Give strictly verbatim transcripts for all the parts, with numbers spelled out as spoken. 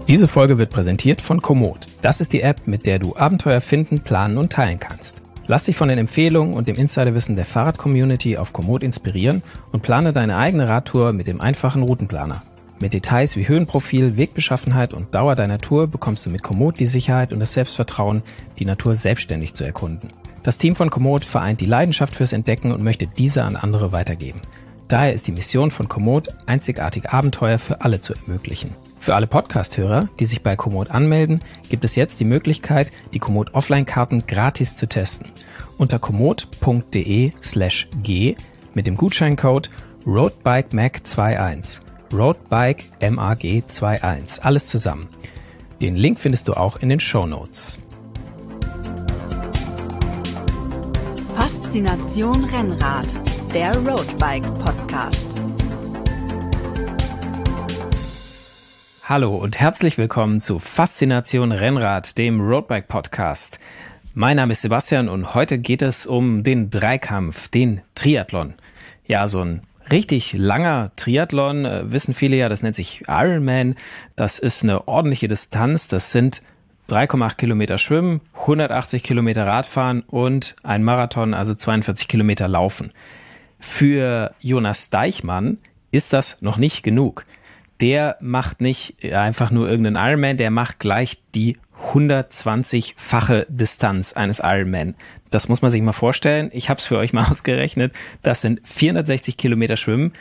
Diese Folge wird präsentiert von Komoot. Das ist die App, mit der du Abenteuer finden, planen und teilen kannst. Lass dich von den Empfehlungen und dem Insiderwissen der Fahrrad-Community auf Komoot inspirieren und plane deine eigene Radtour mit dem einfachen Routenplaner. Mit Details wie Höhenprofil, Wegbeschaffenheit und Dauer deiner Tour bekommst du mit Komoot die Sicherheit und das Selbstvertrauen, die Natur selbstständig zu erkunden. Das Team von Komoot vereint die Leidenschaft fürs Entdecken und möchte diese an andere weitergeben. Daher ist die Mission von Komoot, einzigartige Abenteuer für alle zu ermöglichen. Für alle Podcast-Hörer, die sich bei Komoot anmelden, gibt es jetzt die Möglichkeit, die Komoot Offline-Karten gratis zu testen. Unter komoot.de slash g mit dem Gutscheincode RoadBikeMag einundzwanzig. RoadBike M A G einundzwanzig. Alles zusammen. Den Link findest du auch in den Shownotes. Faszination Rennrad, der Roadbike Podcast. Hallo und herzlich willkommen zu Faszination Rennrad, dem Roadbike Podcast. Mein Name ist Sebastian und heute geht es um den Dreikampf, den Triathlon. Ja, so ein richtig langer Triathlon, äh, wissen viele ja, das nennt sich Ironman. Das ist eine ordentliche Distanz, das sind drei Komma acht Kilometer Schwimmen, hundertachtzig Kilometer Radfahren und ein Marathon, also zweiundvierzig Kilometer Laufen. Für Jonas Deichmann ist das noch nicht genug. Der macht nicht einfach nur irgendeinen Ironman, der macht gleich die hundertzwanzig-fache Distanz eines Ironman. Das muss man sich mal vorstellen. Ich habe es für euch mal ausgerechnet. Das sind vierhundertsechzig Kilometer Schwimmen,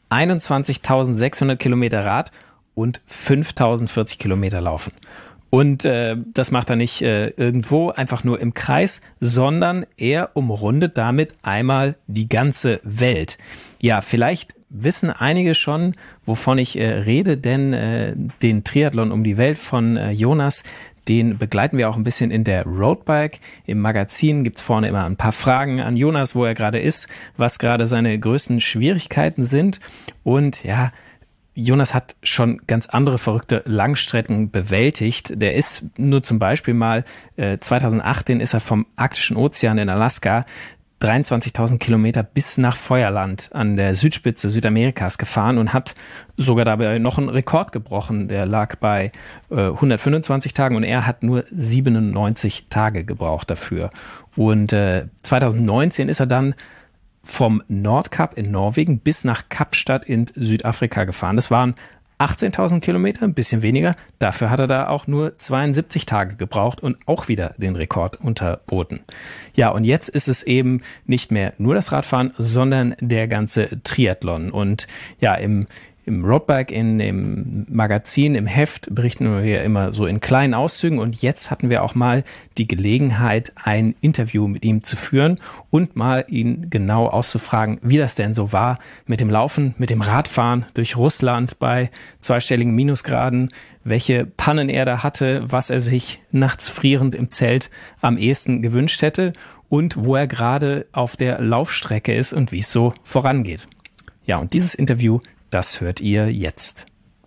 einundzwanzigtausendsechshundert Kilometer Rad und fünftausendvierzig Kilometer Laufen. Und äh, das macht er nicht äh, irgendwo, einfach nur im Kreis, sondern er umrundet damit einmal die ganze Welt. Ja, vielleicht wissen einige schon, wovon ich äh, rede, denn äh, den Triathlon um die Welt von äh, Jonas, den begleiten wir auch ein bisschen in der Roadbike. Im Magazin gibt's vorne immer ein paar Fragen an Jonas, wo er gerade ist, was gerade seine größten Schwierigkeiten sind. Und ja, Jonas hat schon ganz andere verrückte Langstrecken bewältigt. Der ist nur zum Beispiel mal, äh, zweitausendachtzehn ist er vom Arktischen Ozean in Alaska dreiundzwanzigtausend Kilometer bis nach Feuerland an der Südspitze Südamerikas gefahren und hat sogar dabei noch einen Rekord gebrochen. Der lag bei äh, hundertfünfundzwanzig Tagen und er hat nur siebenundneunzig Tage gebraucht dafür. Und äh, zweitausendneunzehn ist er dann vom Nordkap in Norwegen bis nach Kapstadt in Südafrika gefahren. Das waren achtzehntausend Kilometer, ein bisschen weniger. Dafür hat er da auch nur zweiundsiebzig Tage gebraucht und auch wieder den Rekord unterboten. Ja, und jetzt ist es eben nicht mehr nur das Radfahren, sondern der ganze Triathlon. Und ja, im Im Roadbike, in dem Magazin, im Heft berichten wir immer so in kleinen Auszügen und jetzt hatten wir auch mal die Gelegenheit, ein Interview mit ihm zu führen und mal ihn genau auszufragen, wie das denn so war mit dem Laufen, mit dem Radfahren durch Russland bei zweistelligen Minusgraden, welche Pannen er da hatte, was er sich nachts frierend im Zelt am ehesten gewünscht hätte und wo er gerade auf der Laufstrecke ist und wie es so vorangeht. Ja, und dieses Interview, das hört ihr jetzt.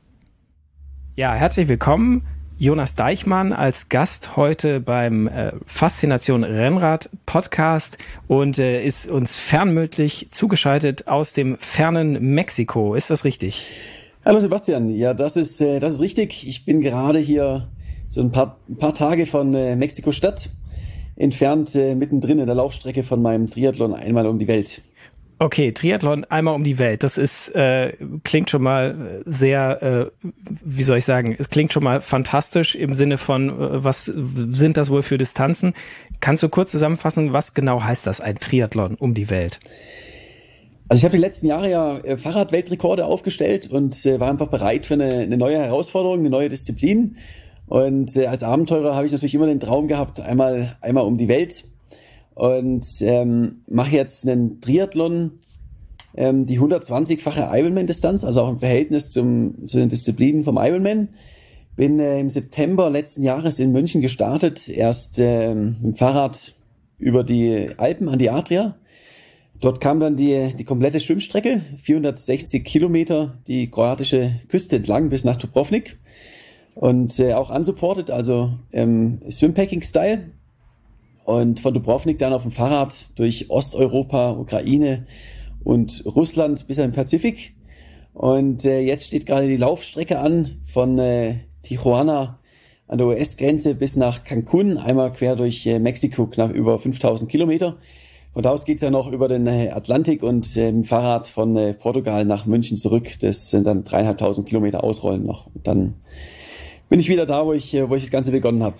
Ja, herzlich willkommen, Jonas Deichmann als Gast heute beim äh, Faszination Rennrad Podcast und äh, ist uns fernmündlich zugeschaltet aus dem fernen Mexiko. Ist das richtig? Hallo Sebastian, ja, das ist äh, das ist richtig. Ich bin gerade hier so ein paar, ein paar Tage von äh, Mexiko-Stadt entfernt, äh, mittendrin in der Laufstrecke von meinem Triathlon einmal um die Welt. Okay, Triathlon einmal um die Welt, das ist äh, klingt schon mal sehr, äh, wie soll ich sagen, es klingt schon mal fantastisch im Sinne von, äh, was sind das wohl für Distanzen? Kannst du kurz zusammenfassen, was genau heißt das, ein Triathlon um die Welt? Also ich habe die letzten Jahre ja äh, Fahrradweltrekorde aufgestellt und äh, war einfach bereit für eine, eine neue Herausforderung, eine neue Disziplin. Und äh, als Abenteurer habe ich natürlich immer den Traum gehabt, einmal einmal um die Welt. Und ähm, mache jetzt einen Triathlon, ähm, die hundertzwanzig-fache Ironman-Distanz, also auch im Verhältnis zum, zu den Disziplinen vom Ironman. Bin äh, im September letzten Jahres in München gestartet, erst ähm, mit dem Fahrrad über die Alpen an die Adria. Dort kam dann die, die komplette Schwimmstrecke, vierhundertsechzig Kilometer, die kroatische Küste entlang bis nach Dubrovnik. Und äh, auch unsupported, also ähm, Swimpacking-Style. Und von Dubrovnik dann auf dem Fahrrad durch Osteuropa, Ukraine und Russland bis in den Pazifik. Und äh, jetzt steht gerade die Laufstrecke an von äh, Tijuana an der U S-Grenze bis nach Cancun, einmal quer durch äh, Mexiko, knapp über fünftausend Kilometer. Von da aus geht es ja noch über den äh, Atlantik und äh, mit dem Fahrrad von äh, Portugal nach München zurück. Das sind dann dreieinhalbtausend Kilometer Ausrollen noch. Und dann bin ich wieder da, wo ich, äh, wo ich das Ganze begonnen habe.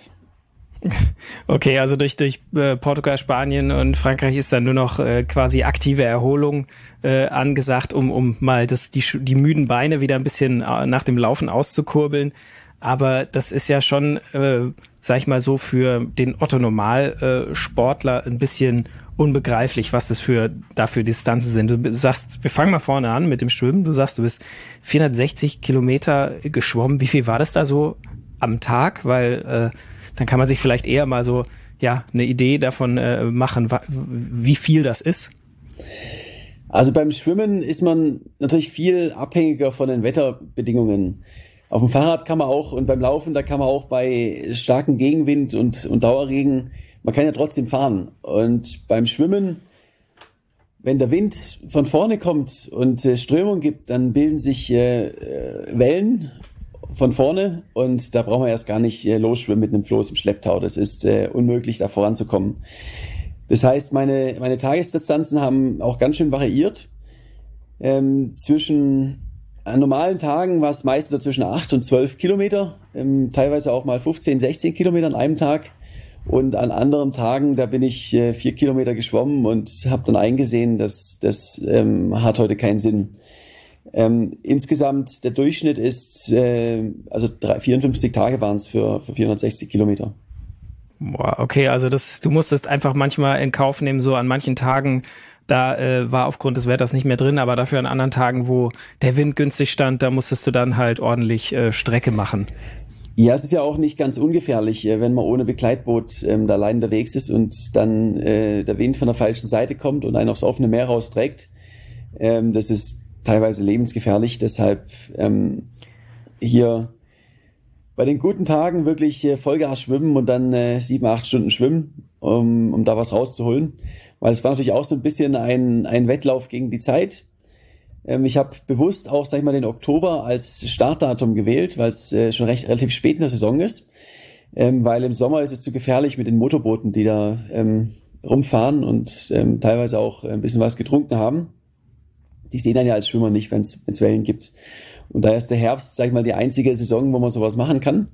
Okay, also durch, durch äh, Portugal, Spanien und Frankreich ist dann nur noch äh, quasi aktive Erholung äh, angesagt, um, um mal das, die, die müden Beine wieder ein bisschen äh, nach dem Laufen auszukurbeln. Aber das ist ja schon, äh, sag ich mal so, für den Otto-Normal-Sportler ein bisschen unbegreiflich, was das für dafür Distanzen sind. Du sagst, wir fangen mal vorne an mit dem Schwimmen. Du sagst, du bist vierhundertsechzig Kilometer geschwommen. Wie viel war das da so am Tag? Weil äh, dann kann man sich vielleicht eher mal so ja eine Idee davon äh, machen, wa- wie viel das ist. Also beim Schwimmen ist man natürlich viel abhängiger von den Wetterbedingungen. Auf dem Fahrrad kann man auch und beim Laufen, da kann man auch bei starkem Gegenwind und, und Dauerregen, man kann ja trotzdem fahren. Und beim Schwimmen, wenn der Wind von vorne kommt und äh, Strömung gibt, dann bilden sich äh, Wellen von vorne und da brauchen wir erst gar nicht äh, losschwimmen mit einem Floß im Schlepptau. Das ist äh, unmöglich, da voranzukommen. Das heißt, meine, meine Tagesdistanzen haben auch ganz schön variiert. Ähm, zwischen An normalen Tagen war es meistens so zwischen acht und zwölf Kilometer, ähm, teilweise auch mal fünfzehn, sechzehn Kilometer an einem Tag. Und an anderen Tagen, da bin ich äh, vier Kilometer geschwommen und habe dann eingesehen, dass das ähm, hat heute keinen Sinn. Ähm, insgesamt der Durchschnitt ist, äh, also drei, vierundfünfzig Tage waren es für, für vierhundertsechzig Kilometer. Boah, okay, also das, du musstest einfach manchmal in Kauf nehmen, so an manchen Tagen, da äh, war aufgrund des Wetters nicht mehr drin, aber dafür an anderen Tagen, wo der Wind günstig stand, da musstest du dann halt ordentlich äh, Strecke machen. Ja, es ist ja auch nicht ganz ungefährlich, äh, wenn man ohne Begleitboot ähm, da allein unterwegs ist und dann äh, der Wind von der falschen Seite kommt und einen aufs offene Meer rausträgt. Ähm, das ist teilweise lebensgefährlich, deshalb ähm, hier bei den guten Tagen wirklich äh, Vollgas schwimmen und dann äh, sieben, acht Stunden schwimmen, um, um da was rauszuholen. Weil es war natürlich auch so ein bisschen ein, ein Wettlauf gegen die Zeit. Ähm, ich habe bewusst auch, sag ich mal, den Oktober als Startdatum gewählt, weil es äh, schon recht relativ spät in der Saison ist. Ähm, weil im Sommer ist es zu gefährlich mit den Motorbooten, die da ähm, rumfahren und ähm, teilweise auch ein bisschen was getrunken haben. Die sehen dann ja als Schwimmer nicht, wenn es Wellen gibt. Und da ist der Herbst, sag ich mal, die einzige Saison, wo man sowas machen kann.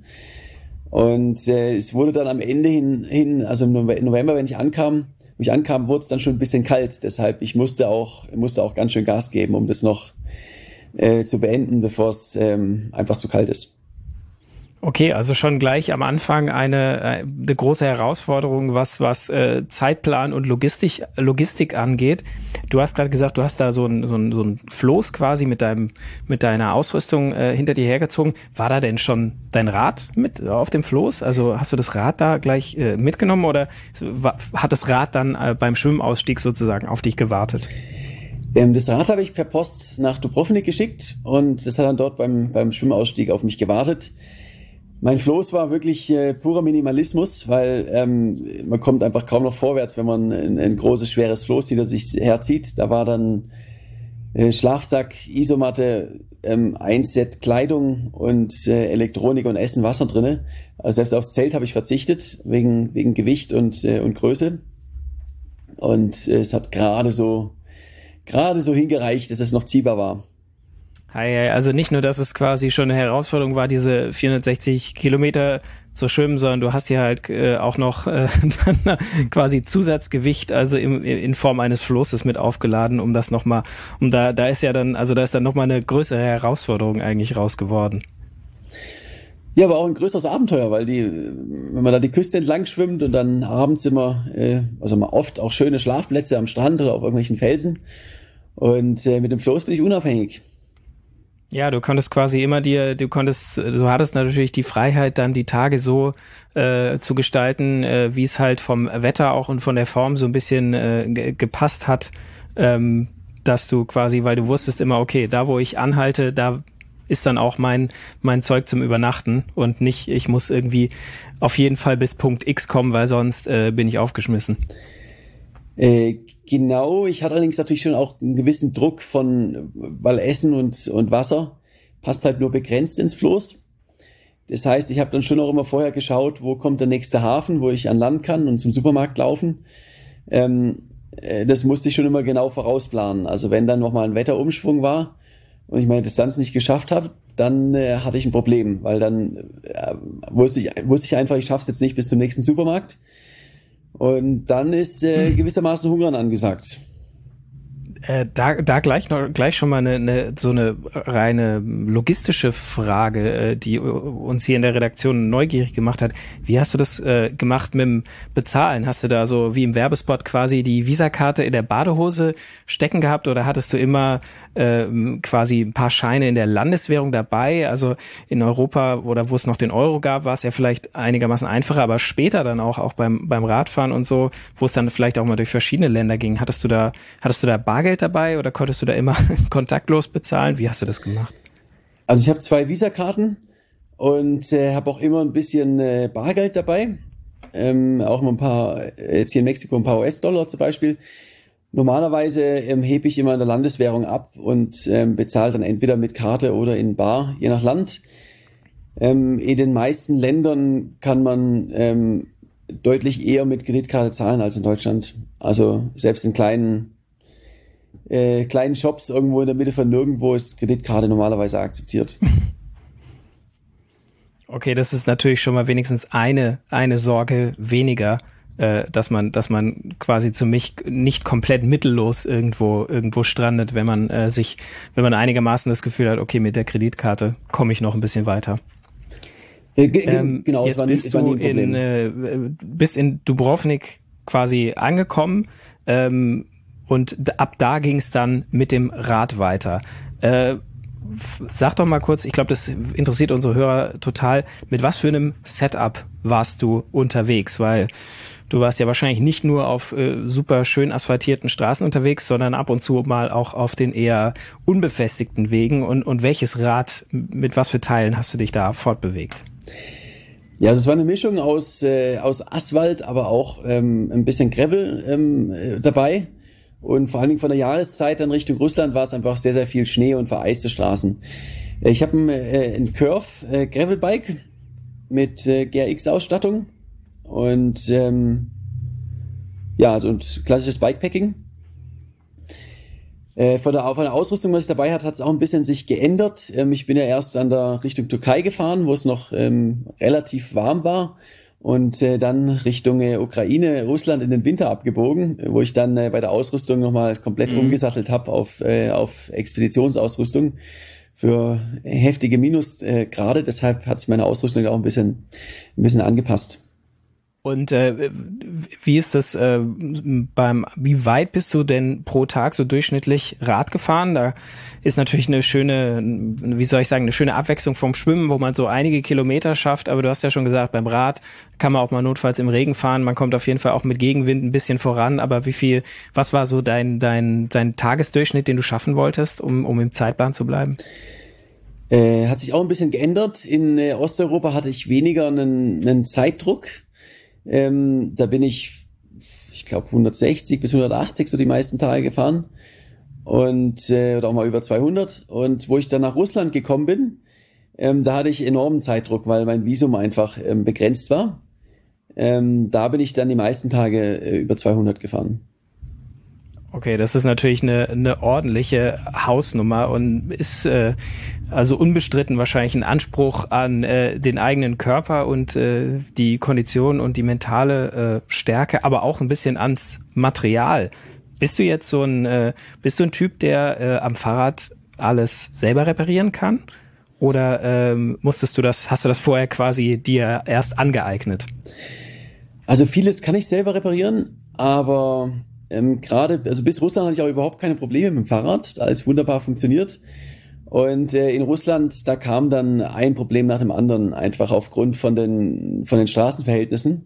Und äh, es wurde dann am Ende hin, hin, also im November, wenn ich ankam, wo ich ankam, wurde es dann schon ein bisschen kalt. Deshalb, ich musste auch, musste auch ganz schön Gas geben, um das noch äh, zu beenden, bevor es ähm, einfach zu kalt ist. Okay, also schon gleich am Anfang eine, eine große Herausforderung, was, was äh, Zeitplan und Logistik, Logistik angeht. Du hast gerade gesagt, du hast da so ein, so ein, so ein Floß quasi mit deinem, mit deiner Ausrüstung äh, hinter dir hergezogen. War da denn schon dein Rad mit auf dem Floß? Also hast du das Rad da gleich äh, mitgenommen oder war, hat das Rad dann äh, beim Schwimmausstieg sozusagen auf dich gewartet? Ähm, das Rad habe ich per Post nach Dubrovnik geschickt und das hat dann dort beim, beim Schwimmausstieg auf mich gewartet. Mein Floß war wirklich äh, purer Minimalismus, weil ähm, man kommt einfach kaum noch vorwärts, wenn man ein, ein großes, schweres Floß hinter sich herzieht. Da war dann äh, Schlafsack, Isomatte, ähm, ein Set Kleidung und äh, Elektronik und Essen, Wasser drinne. Also selbst aufs Zelt habe ich verzichtet, wegen, wegen Gewicht und, äh, und Größe. Und äh, es hat gerade so, gerade so hingereicht, dass es noch ziehbar war. Also nicht nur, dass es quasi schon eine Herausforderung war, diese vierhundertsechzig Kilometer zu schwimmen, sondern du hast hier halt äh, auch noch äh, dann quasi Zusatzgewicht, also im, in Form eines Floßes mit aufgeladen, um das nochmal, um da, da ist ja dann, also da ist dann nochmal eine größere Herausforderung eigentlich raus geworden. Ja, aber auch ein größeres Abenteuer, weil die, wenn man da die Küste entlang schwimmt und dann abends immer, äh, also mal oft auch schöne Schlafplätze am Strand oder auf irgendwelchen Felsen und äh, mit dem Floß bin ich unabhängig. Ja, du konntest quasi immer dir, du konntest, du hattest natürlich die Freiheit, dann die Tage so äh, zu gestalten, äh, wie es halt vom Wetter auch und von der Form so ein bisschen äh, ge- gepasst hat, ähm, dass du quasi, weil du wusstest immer, okay, da wo ich anhalte, da ist dann auch mein mein Zeug zum Übernachten und nicht, ich muss irgendwie auf jeden Fall bis Punkt X kommen, weil sonst äh, bin ich aufgeschmissen. Äh, genau, ich hatte allerdings natürlich schon auch einen gewissen Druck von, weil Essen und, und Wasser passt halt nur begrenzt ins Floß. Das heißt, ich habe dann schon auch immer vorher geschaut, wo kommt der nächste Hafen, wo ich an Land kann und zum Supermarkt laufen. Ähm, äh, das musste ich schon immer genau vorausplanen. Also wenn dann nochmal ein Wetterumschwung war und ich meine Distanz nicht geschafft habe, dann äh, hatte ich ein Problem, weil dann äh, wusste ich, wusste ich einfach, ich schaffe es jetzt nicht bis zum nächsten Supermarkt. Und dann ist äh, gewissermaßen Hungern angesagt. Äh, da, da gleich noch gleich schon mal eine, eine so eine reine logistische Frage, äh, die uns hier in der Redaktion neugierig gemacht hat. Wie hast du das äh, gemacht mit dem Bezahlen? Hast du da so wie im Werbespot quasi die Visakarte in der Badehose stecken gehabt oder hattest du immer äh, quasi ein paar Scheine in der Landeswährung dabei? Also in Europa oder wo es noch den Euro gab, war es ja vielleicht einigermaßen einfacher, aber später dann auch auch beim beim Radfahren und so, wo es dann vielleicht auch mal durch verschiedene Länder ging. Hattest du da hattest du da Bargeld dabei oder konntest du da immer kontaktlos bezahlen? Wie hast du das gemacht? Also ich habe zwei Visa-Karten und äh, habe auch immer ein bisschen äh, Bargeld dabei. Ähm, auch immer ein paar, jetzt hier in Mexiko ein paar U S-Dollar zum Beispiel. Normalerweise ähm, hebe ich immer in der Landeswährung ab und ähm, bezahle dann entweder mit Karte oder in Bar, je nach Land. Ähm, in den meisten Ländern kann man ähm, deutlich eher mit Kreditkarte zahlen als in Deutschland. Also selbst in kleinen Äh, kleinen Shops irgendwo in der Mitte von nirgendwo ist Kreditkarte normalerweise akzeptiert. Okay, das ist natürlich schon mal wenigstens eine eine Sorge weniger, äh, dass man dass man quasi zu mich nicht komplett mittellos irgendwo irgendwo strandet, wenn man äh, sich wenn man einigermaßen das Gefühl hat, okay, mit der Kreditkarte komme ich noch ein bisschen weiter. Äh, g- Ähm, genau, jetzt es war nie, bist es war nie du ein Problem. in äh, bist in Dubrovnik quasi angekommen. Ähm, Und ab da ging es dann mit dem Rad weiter. Äh, sag doch mal kurz, ich glaube, das interessiert unsere Hörer total, mit was für einem Setup warst du unterwegs? Weil du warst ja wahrscheinlich nicht nur auf äh, super schön asphaltierten Straßen unterwegs, sondern ab und zu mal auch auf den eher unbefestigten Wegen. Und, und welches Rad, mit was für Teilen hast du dich da fortbewegt? Ja, also es war eine Mischung aus, äh, aus Asphalt, aber auch ähm, ein bisschen Gravel ähm, äh, dabei. Und vor allen Dingen von der Jahreszeit dann Richtung Russland war es einfach sehr, sehr viel Schnee und vereiste Straßen. Ich habe ein, äh, ein Curve äh, Gravelbike mit äh, G R X-Ausstattung und ähm, ja, also ein klassisches Bikepacking. Äh, von, der, von der Ausrüstung, was ich dabei hatte, hat es auch ein bisschen sich geändert. Ähm, ich bin ja erst an der Richtung Türkei gefahren, wo es noch ähm, relativ warm war. Und äh, dann Richtung äh, Ukraine, Russland in den Winter abgebogen, wo ich dann äh, bei der Ausrüstung nochmal komplett mhm. umgesattelt habe auf, äh, auf Expeditionsausrüstung für heftige Minusgrade. Äh, Deshalb hat sich meine Ausrüstung auch ein bisschen, ein bisschen angepasst. Und äh, wie ist das äh, beim, wie weit bist du denn pro Tag so durchschnittlich Rad gefahren? Da ist natürlich eine schöne, wie soll ich sagen, eine schöne Abwechslung vom Schwimmen, wo man so einige Kilometer schafft. Aber du hast ja schon gesagt, beim Rad kann man auch mal notfalls im Regen fahren. Man kommt auf jeden Fall auch mit Gegenwind ein bisschen voran. Aber wie viel, was war so dein dein dein Tagesdurchschnitt, den du schaffen wolltest, um um im Zeitplan zu bleiben? Äh, hat sich auch ein bisschen geändert. In äh, Osteuropa hatte ich weniger einen, einen Zeitdruck. Ähm, da bin ich, ich glaube, hundertsechzig bis hundertachtzig so die meisten Tage gefahren und äh, oder auch mal über zweihundert. Und wo ich dann nach Russland gekommen bin, ähm, da hatte ich enormen Zeitdruck, weil mein Visum einfach ähm, begrenzt war. Ähm, da bin ich dann die meisten Tage äh, über zweihundert gefahren. Okay, das ist natürlich eine, eine ordentliche Hausnummer und ist äh, also unbestritten wahrscheinlich ein Anspruch an äh, den eigenen Körper und äh, die Kondition und die mentale äh, Stärke, aber auch ein bisschen ans Material. Bist du jetzt so ein, äh, bist du ein Typ, der äh, am Fahrrad alles selber reparieren kann? Oder ähm, musstest du das, hast du das vorher quasi dir erst angeeignet? Also vieles kann ich selber reparieren, aber Ähm, gerade, also bis Russland hatte ich auch überhaupt keine Probleme mit dem Fahrrad, alles wunderbar funktioniert. Und äh, in Russland, da kam dann ein Problem nach dem anderen, einfach aufgrund von den, von den Straßenverhältnissen.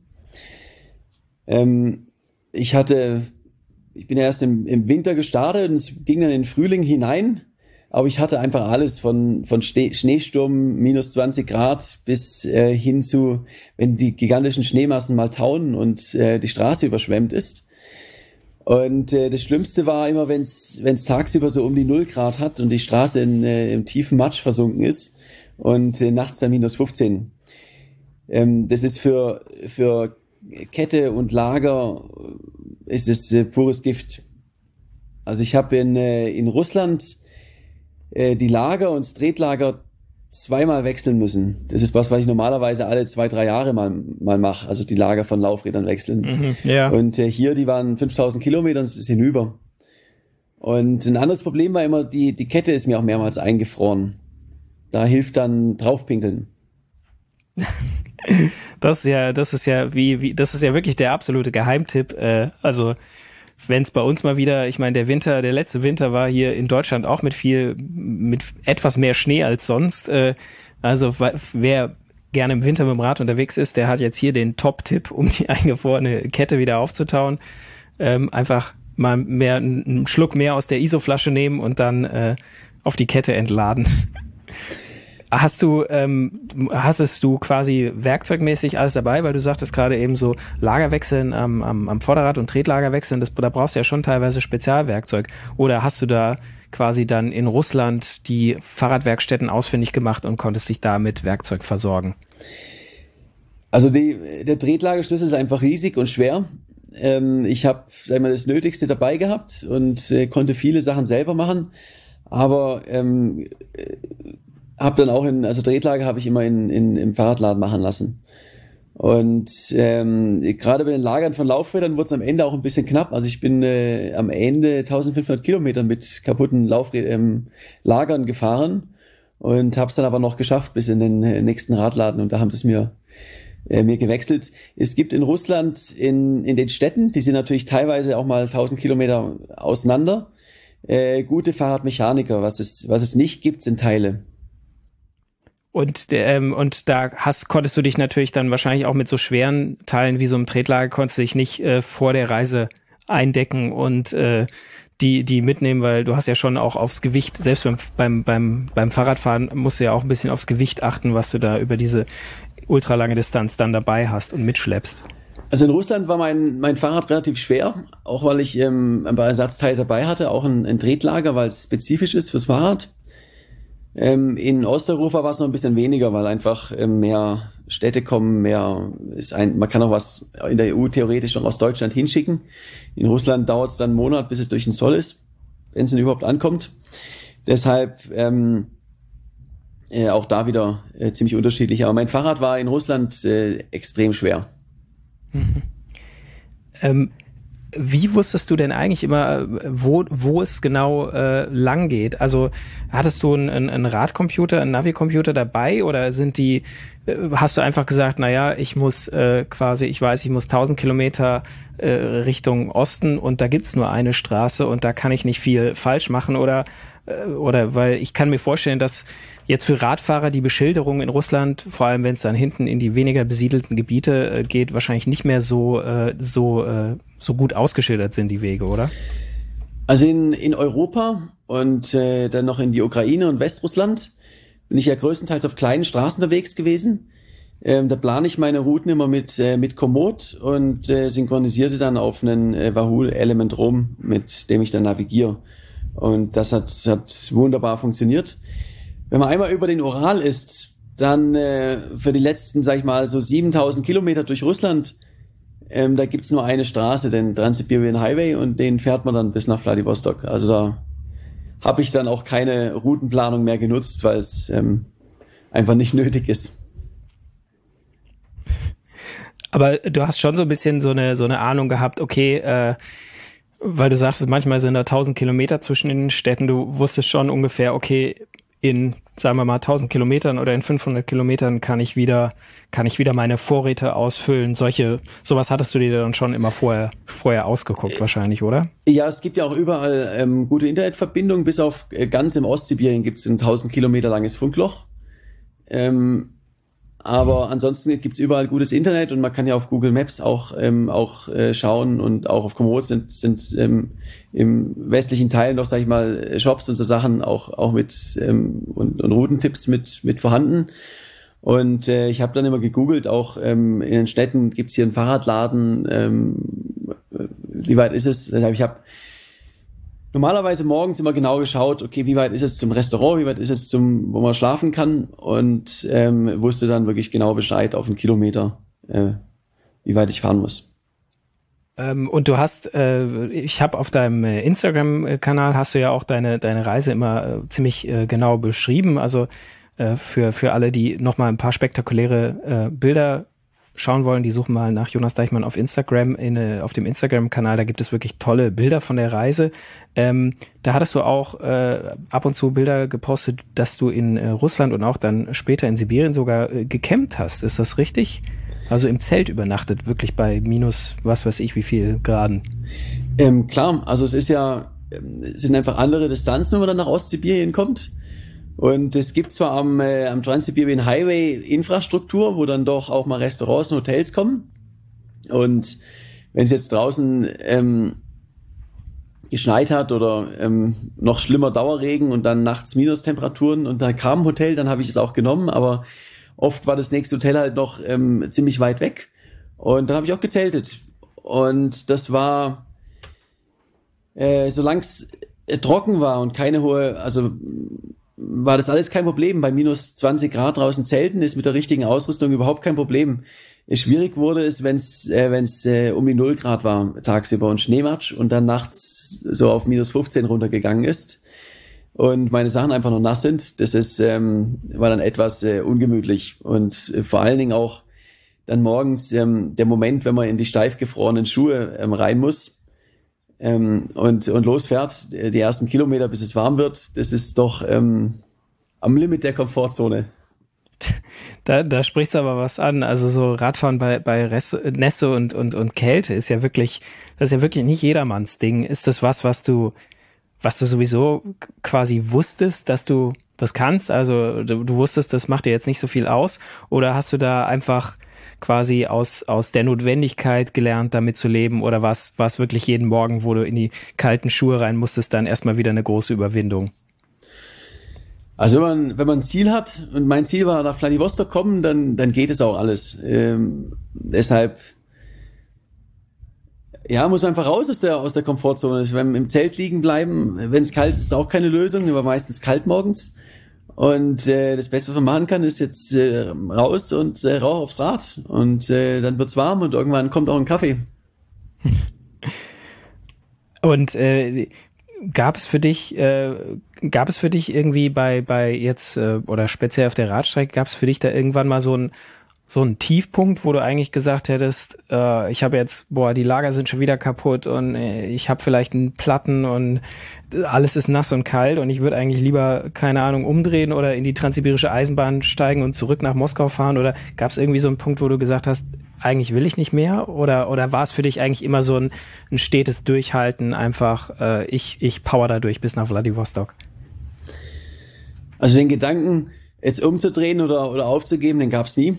Ähm, ich hatte, ich bin erst im, im Winter gestartet und es ging dann in den Frühling hinein, aber ich hatte einfach alles von, von Schnee, Schneesturm, minus zwanzig Grad bis äh, hin zu, wenn die gigantischen Schneemassen mal tauen und äh, die Straße überschwemmt ist. Und äh, das Schlimmste war immer, wenn es tagsüber so um die null Grad hat und die Straße in, äh, im tiefen Matsch versunken ist und äh, nachts dann minus fünfzehn. Ähm, das ist für, für Kette und Lager ist es äh, pures Gift. Also ich habe in, äh, in Russland äh, die Lager und das Tretlager zweimal wechseln müssen. Das ist was, was ich normalerweise alle zwei, drei Jahre mal, mal mache. Also die Lager von Laufrädern wechseln. Mhm, ja. Und äh, hier, die waren fünftausend Kilometer, das ist hinüber. Und ein anderes Problem war immer, die, die Kette ist mir auch mehrmals eingefroren. Da hilft dann draufpinkeln. Das ist ja, das ist ja wie, wie, das ist ja wirklich der absolute Geheimtipp. Äh, also wenn es bei uns mal wieder, ich meine, der Winter, der letzte Winter war hier in Deutschland auch mit viel, mit etwas mehr Schnee als sonst. Äh, also wer gerne im Winter mit dem Rad unterwegs ist, der hat jetzt hier den Top-Tipp, um die eingefrorene Kette wieder aufzutauen. Ähm, einfach mal mehr, einen Schluck mehr aus der I S O-Flasche nehmen und dann äh, auf die Kette entladen. Hast du, ähm, hastest du quasi werkzeugmäßig alles dabei, weil du sagtest gerade eben so Lagerwechseln am, am, am Vorderrad und Tretlagerwechseln, das, da brauchst du ja schon teilweise Spezialwerkzeug. Oder hast du da quasi dann in Russland die Fahrradwerkstätten ausfindig gemacht und konntest dich da mit Werkzeug versorgen? Also die, der Tretlagerschlüssel ist einfach riesig und schwer. Ähm, ich habe das Nötigste dabei gehabt und äh, konnte viele Sachen selber machen, aber ähm, habe dann auch in, also Tretlager habe ich immer in, in, im Fahrradladen machen lassen. Und ähm, gerade bei den Lagern von Laufrädern wurde es am Ende auch ein bisschen knapp. Also ich bin äh, am Ende eintausendfünfhundert Kilometer mit kaputten Laufrädern, ähm, Lagern gefahren und habe es dann aber noch geschafft bis in den äh, nächsten Radladen und da haben sie es mir äh, mir gewechselt. Es gibt in Russland in, in den Städten, die sind natürlich teilweise auch mal tausend Kilometer auseinander, äh, gute Fahrradmechaniker. Was es, was es nicht gibt, sind Teile. Und, ähm, und da hast, konntest du dich natürlich dann wahrscheinlich auch mit so schweren Teilen wie so einem Tretlager, konntest du dich nicht äh, vor der Reise eindecken und äh, die, die mitnehmen, weil du hast ja schon auch aufs Gewicht, selbst beim, beim, beim, beim Fahrradfahren musst du ja auch ein bisschen aufs Gewicht achten, was du da über diese ultralange Distanz dann dabei hast und mitschleppst. Also in Russland war mein, mein Fahrrad relativ schwer, auch weil ich ähm, ein paar Ersatzteile dabei hatte, auch ein, ein Tretlager, weil es spezifisch ist fürs Fahrrad. Ähm, in Osteuropa war es noch ein bisschen weniger, weil einfach ähm, mehr Städte kommen, mehr ist ein, man kann auch was in der E U theoretisch noch aus Deutschland hinschicken. In Russland dauert es dann einen Monat, bis es durch den Zoll ist, wenn es denn überhaupt ankommt. Deshalb ähm, äh, auch da wieder äh, ziemlich unterschiedlich. Aber mein Fahrrad war in Russland äh, extrem schwer. Mhm. ähm, Wie wusstest du denn eigentlich immer, wo, wo es genau äh, lang geht? Also hattest du einen, einen Radcomputer, einen Navi-Computer dabei oder sind die, äh, hast du einfach gesagt, naja, ich muss äh, quasi, ich weiß, ich muss tausend Kilometer äh, Richtung Osten und da gibt's nur eine Straße und da kann ich nicht viel falsch machen oder, äh, oder weil ich kann mir vorstellen, dass jetzt für Radfahrer die Beschilderung in Russland, vor allem wenn es dann hinten in die weniger besiedelten Gebiete äh, geht, wahrscheinlich nicht mehr so äh, so äh, so gut ausgeschildert sind, die Wege, oder? Also in, in Europa und äh, dann noch in die Ukraine und Westrussland bin ich ja größtenteils auf kleinen Straßen unterwegs gewesen. Ähm, da plane ich meine Routen immer mit äh, mit Komoot und äh, synchronisiere sie dann auf einen äh, Wahoo Element Rom, mit dem ich dann navigiere. Und das hat, hat wunderbar funktioniert. Wenn man einmal über den Ural ist, dann äh, für die letzten, sag ich mal, so siebentausend Kilometer durch Russland, ähm, da gibt's nur eine Straße, den Trans-Siberian Highway, und den fährt man dann bis nach Wladiwostok. Also da habe ich dann auch keine Routenplanung mehr genutzt, weil es ähm, einfach nicht nötig ist. Aber du hast schon so ein bisschen so eine so eine Ahnung gehabt, okay, äh, weil du sagst, manchmal sind da tausend Kilometer zwischen den Städten, du wusstest schon ungefähr, okay, in, sagen wir mal, tausend Kilometern oder in fünfhundert Kilometern kann ich wieder, kann ich wieder meine Vorräte ausfüllen. Solche, sowas hattest du dir dann schon immer vorher, vorher ausgeguckt wahrscheinlich, oder? Ja, es gibt ja auch überall ähm, gute Internetverbindungen. Bis auf äh, ganz im Ostsibirien gibt es ein tausend Kilometer langes Funkloch. Ähm, aber ansonsten gibt's überall gutes Internet und man kann ja auf Google Maps auch ähm, auch äh, schauen, und auch auf Komoot sind sind ähm, im westlichen Teil noch, sag ich mal, Shops und so Sachen auch auch mit ähm, und, und Routentipps mit mit vorhanden. Und äh, ich habe dann immer gegoogelt, auch ähm, in den Städten gibt's hier einen Fahrradladen, ähm, wie weit ist es? Ich habe normalerweise morgens immer genau geschaut, okay, wie weit ist es zum Restaurant, wie weit ist es zum, wo man schlafen kann und ähm, wusste dann wirklich genau Bescheid auf einen Kilometer, äh, wie weit ich fahren muss. Ähm, und du hast, äh, ich habe auf deinem äh, Instagram-Kanal hast du ja auch deine deine Reise immer äh, ziemlich äh, genau beschrieben. Also äh, für für alle, die noch mal ein paar spektakuläre äh, Bilder schauen wollen, die suchen mal nach Jonas Deichmann auf Instagram, in, äh, auf dem Instagram-Kanal, da gibt es wirklich tolle Bilder von der Reise. Ähm, da hattest du auch äh, ab und zu Bilder gepostet, dass du in äh, Russland und auch dann später in Sibirien sogar äh, gecampt hast. Ist das richtig? Also im Zelt übernachtet, wirklich bei minus, was weiß ich, wie viel Graden. Ähm, klar, also es ist ja, es sind einfach andere Distanzen, wenn man dann nach Ostsibirien kommt. Und es gibt zwar am, äh, am Trans-Siberian Highway Infrastruktur, wo dann doch auch mal Restaurants und Hotels kommen. Und wenn es jetzt draußen ähm, geschneit hat oder ähm, noch schlimmer Dauerregen und dann nachts Minustemperaturen und da kam ein Hotel, dann habe ich es auch genommen. Aber oft war das nächste Hotel halt noch ähm, ziemlich weit weg. Und dann habe ich auch gezeltet. Und das war, äh, solange es äh, trocken war und keine hohe, also war das alles kein Problem. Bei minus zwanzig Grad draußen zelten ist mit der richtigen Ausrüstung überhaupt kein Problem. Schwierig wurde es, wenn es äh, wenn's, äh, um die null Grad war tagsüber und Schneematsch und dann nachts so auf minus fünfzehn runtergegangen ist und meine Sachen einfach noch nass sind. Das ist ähm, war dann etwas äh, ungemütlich und äh, vor allen Dingen auch dann morgens ähm, der Moment, wenn man in die steif gefrorenen Schuhe ähm, rein muss. Ähm, und, und losfährt, die ersten Kilometer, bis es warm wird, das ist doch ähm, am Limit der Komfortzone. Da, da sprichst du aber was an. Also so Radfahren bei, bei Resse, Nässe und, und, und Kälte ist ja wirklich, das ist ja wirklich nicht jedermanns Ding. Ist das was, was du, was du sowieso quasi wusstest, dass du das kannst? Also du, du wusstest, das macht dir jetzt nicht so viel aus? Oder hast du da einfach quasi aus aus der Notwendigkeit gelernt, damit zu leben, oder war es wirklich jeden Morgen, wo du in die kalten Schuhe rein musstest, dann erstmal wieder eine große Überwindung? Also wenn man wenn man ein Ziel hat, und mein Ziel war nach Vladivostok kommen, dann dann geht es auch alles. Ähm, deshalb ja, muss man einfach raus aus der aus der Komfortzone. Wenn im Zelt liegen bleiben, wenn es kalt ist, ist auch keine Lösung, aber meistens kalt morgens. Und äh, das Beste, was man machen kann, ist jetzt äh, raus und äh, Rauch aufs Rad. Und äh, dann wird's warm und irgendwann kommt auch ein Kaffee. Und äh, gab es für dich, äh, gab es für dich irgendwie bei bei jetzt äh, oder speziell auf der Radstrecke, gab es für dich da irgendwann mal so ein so ein Tiefpunkt, wo du eigentlich gesagt hättest, äh, ich habe jetzt, boah, die Lager sind schon wieder kaputt und äh, ich habe vielleicht einen Platten und alles ist nass und kalt und ich würde eigentlich lieber, keine Ahnung, umdrehen oder in die transsibirische Eisenbahn steigen und zurück nach Moskau fahren? Oder gab es irgendwie so einen Punkt, wo du gesagt hast, eigentlich will ich nicht mehr? Oder oder war es für dich eigentlich immer so ein, ein stetes Durchhalten, einfach äh, ich ich power da durch bis nach Vladivostok? Also den Gedanken, jetzt umzudrehen oder oder aufzugeben, den gab es nie.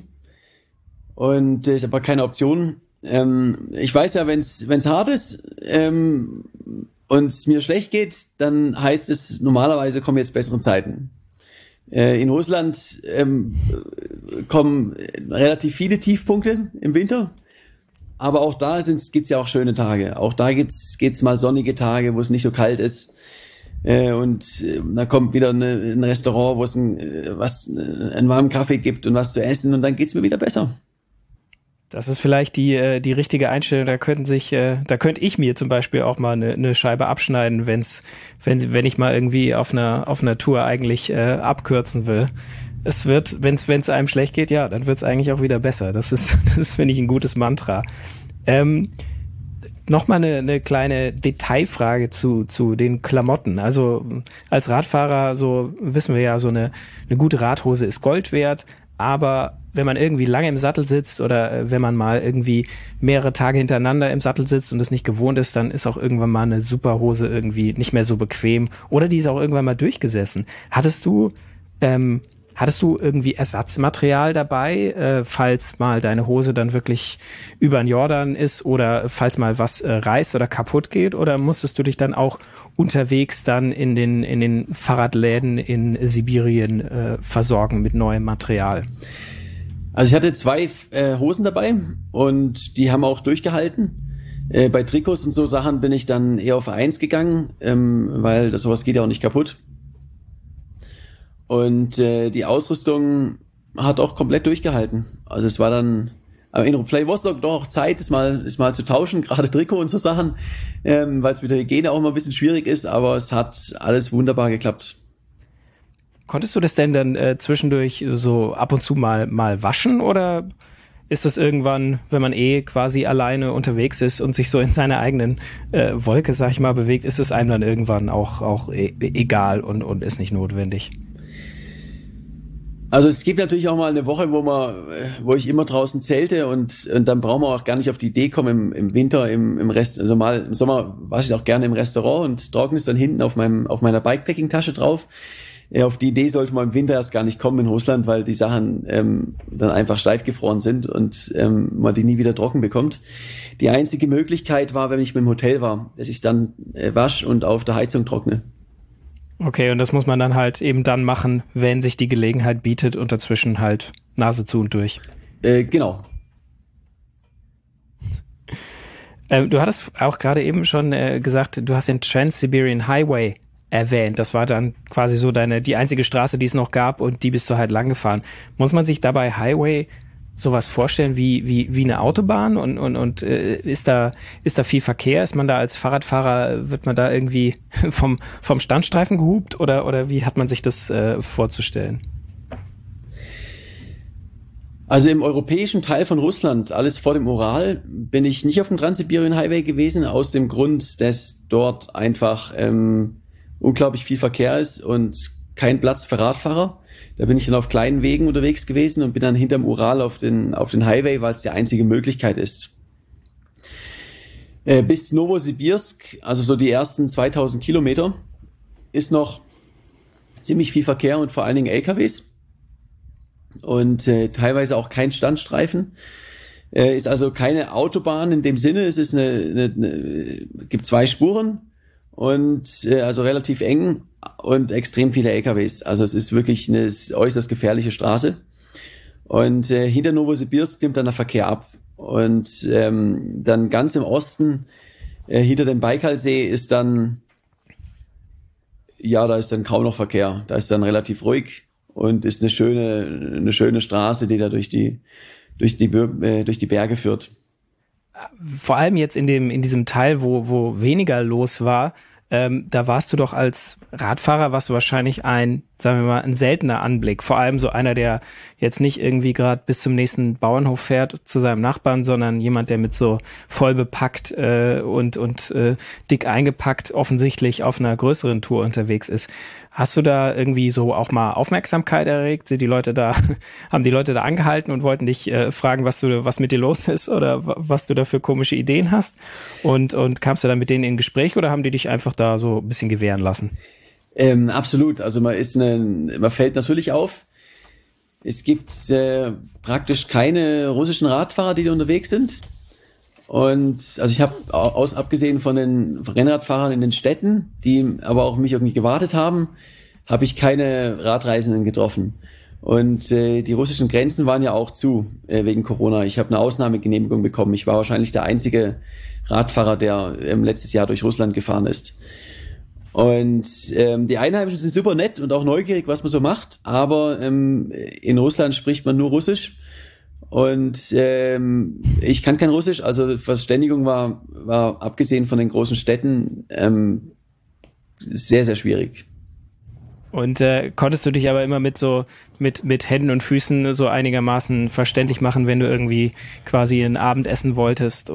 Und das ist aber keine Option. Ähm, ich weiß ja, wenn es wenn es hart ist ähm, und es mir schlecht geht, dann heißt es, normalerweise kommen jetzt bessere Zeiten. Äh, in Russland ähm, kommen relativ viele Tiefpunkte im Winter, aber auch da gibt es ja auch schöne Tage. Auch da geht's geht's mal sonnige Tage, wo es nicht so kalt ist. Äh, und äh, da kommt wieder eine, ein Restaurant, wo es ein, was, einen warmen Kaffee gibt und was zu essen und dann geht's mir wieder besser. Das ist vielleicht die die richtige Einstellung. Da könnten sich, da könnte ich mir zum Beispiel auch mal eine, eine Scheibe abschneiden, wenn's, wenn wenn ich mal irgendwie auf einer auf einer Tour eigentlich äh, abkürzen will. Es wird, wenn's wenn's einem schlecht geht, ja, dann wird's eigentlich auch wieder besser. Das ist das ist, finde ich, ein gutes Mantra. Ähm, noch mal eine, eine kleine Detailfrage zu zu den Klamotten. Also als Radfahrer, so wissen wir ja, so eine eine gute Radhose ist Gold wert, aber wenn man irgendwie lange im Sattel sitzt oder wenn man mal irgendwie mehrere Tage hintereinander im Sattel sitzt und es nicht gewohnt ist, dann ist auch irgendwann mal eine Superhose irgendwie nicht mehr so bequem oder die ist auch irgendwann mal durchgesessen. Hattest du ähm, hattest du irgendwie Ersatzmaterial dabei, äh, falls mal deine Hose dann wirklich über den Jordan ist oder falls mal was äh, reißt oder kaputt geht, oder musstest du dich dann auch unterwegs dann in den in den Fahrradläden in Sibirien äh, versorgen mit neuem Material? Also ich hatte zwei äh, Hosen dabei und die haben auch durchgehalten. Äh, bei Trikots und so Sachen bin ich dann eher auf eins gegangen, ähm, weil das, sowas geht ja auch nicht kaputt. Und äh, die Ausrüstung hat auch komplett durchgehalten. Also es war dann, aber in, vielleicht war es doch auch Zeit, es mal, es mal zu tauschen, gerade Trikot und so Sachen, ähm, weil es mit der Hygiene auch immer ein bisschen schwierig ist, aber es hat alles wunderbar geklappt. Konntest du das denn dann äh, zwischendurch so ab und zu mal, mal waschen oder ist das irgendwann, wenn man eh quasi alleine unterwegs ist und sich so in seiner eigenen äh, Wolke, sag ich mal, bewegt, ist es einem dann irgendwann auch, auch e- egal und, und ist nicht notwendig? Also es gibt natürlich auch mal eine Woche, wo man, wo ich immer draußen zelte und, und dann brauchen wir auch gar nicht auf die Idee kommen im, im Winter, im, im Rest, also mal im Sommer wasche ich auch gerne im Restaurant und trockne es dann hinten auf meinem, auf meiner Bikepacking-Tasche drauf. Ja, auf die Idee sollte man im Winter erst gar nicht kommen in Russland, weil die Sachen ähm, dann einfach steif gefroren sind und ähm, man die nie wieder trocken bekommt. Die einzige Möglichkeit war, wenn ich mit dem Hotel war, dass ich dann äh, wasche und auf der Heizung trockne. Okay, und das muss man dann halt eben dann machen, wenn sich die Gelegenheit bietet und dazwischen halt Nase zu und durch. Äh, genau. Ähm, du hattest auch gerade eben schon äh, gesagt, du hast den Trans-Siberian Highway erwähnt. Das war dann quasi so deine die einzige Straße, die es noch gab und die bist du halt lang gefahren. Muss man sich dabei Highway sowas vorstellen wie wie wie eine Autobahn und und und äh, ist da ist da viel Verkehr? Ist man da als Fahrradfahrer, wird man da irgendwie vom vom Standstreifen gehupt oder oder wie hat man sich das äh, vorzustellen? Also im europäischen Teil von Russland, alles vor dem Ural, bin ich nicht auf dem Trans-Siberian Highway gewesen, aus dem Grund, dass dort einfach ähm, unglaublich viel Verkehr ist und kein Platz für Radfahrer. Da bin ich dann auf kleinen Wegen unterwegs gewesen und bin dann hinterm Ural auf den, auf den Highway, weil es die einzige Möglichkeit ist. Äh, bis Novosibirsk, also so die ersten zweitausend Kilometer, ist noch ziemlich viel Verkehr und vor allen Dingen L K Ws. Und äh, teilweise auch kein Standstreifen. Äh, ist also keine Autobahn in dem Sinne. Es ist eine, eine, eine gibt zwei Spuren und äh, also relativ eng und extrem viele L K Ws. Also es ist wirklich eine äußerst gefährliche Straße. Und äh, hinter Novosibirsk nimmt dann der Verkehr ab. Und ähm, dann ganz im Osten, äh, hinter dem Baikalsee, ist dann, ja, da ist dann kaum noch Verkehr. Da ist dann relativ ruhig. Und ist eine schöne, eine schöne Straße, die da durch die, durch die, äh, durch die Berge führt. Vor allem jetzt in dem, in diesem Teil, wo, wo weniger los war, ähm, da warst du doch als Radfahrer, warst du wahrscheinlich ein, sagen wir mal, ein seltener Anblick. Vor allem so einer, der jetzt nicht irgendwie gerade bis zum nächsten Bauernhof fährt zu seinem Nachbarn, sondern jemand, der mit so voll bepackt äh, und, und äh, dick eingepackt offensichtlich auf einer größeren Tour unterwegs ist. Hast du da irgendwie so auch mal Aufmerksamkeit erregt? Sind die Leute da, haben die Leute da angehalten und wollten dich äh, fragen, was du, was mit dir los ist oder was du da für komische Ideen hast? Und, und kamst du dann mit denen in Gespräch oder haben die dich einfach da so ein bisschen gewähren lassen? Ähm, absolut. Also man ist eine, man fällt natürlich auf. Es gibt äh, praktisch keine russischen Radfahrer, die da unterwegs sind. Und also ich habe aus abgesehen von den Rennradfahrern in den Städten, die aber auch mich irgendwie gewartet haben, habe ich keine Radreisenden getroffen. Und äh, die russischen Grenzen waren ja auch zu äh, wegen Corona. Ich habe eine Ausnahmegenehmigung bekommen. Ich war wahrscheinlich der einzige Radfahrer, der ähm, letztes Jahr durch Russland gefahren ist. Und ähm, die Einheimischen sind super nett und auch neugierig, was man so macht. Aber ähm, in Russland spricht man nur Russisch. Und ähm, ich kann kein Russisch, also Verständigung war, war abgesehen von den großen Städten ähm, sehr, sehr schwierig. Und äh, konntest du dich aber immer mit so mit mit Händen und Füßen so einigermaßen verständlich machen, wenn du irgendwie quasi ein Abendessen wolltest äh,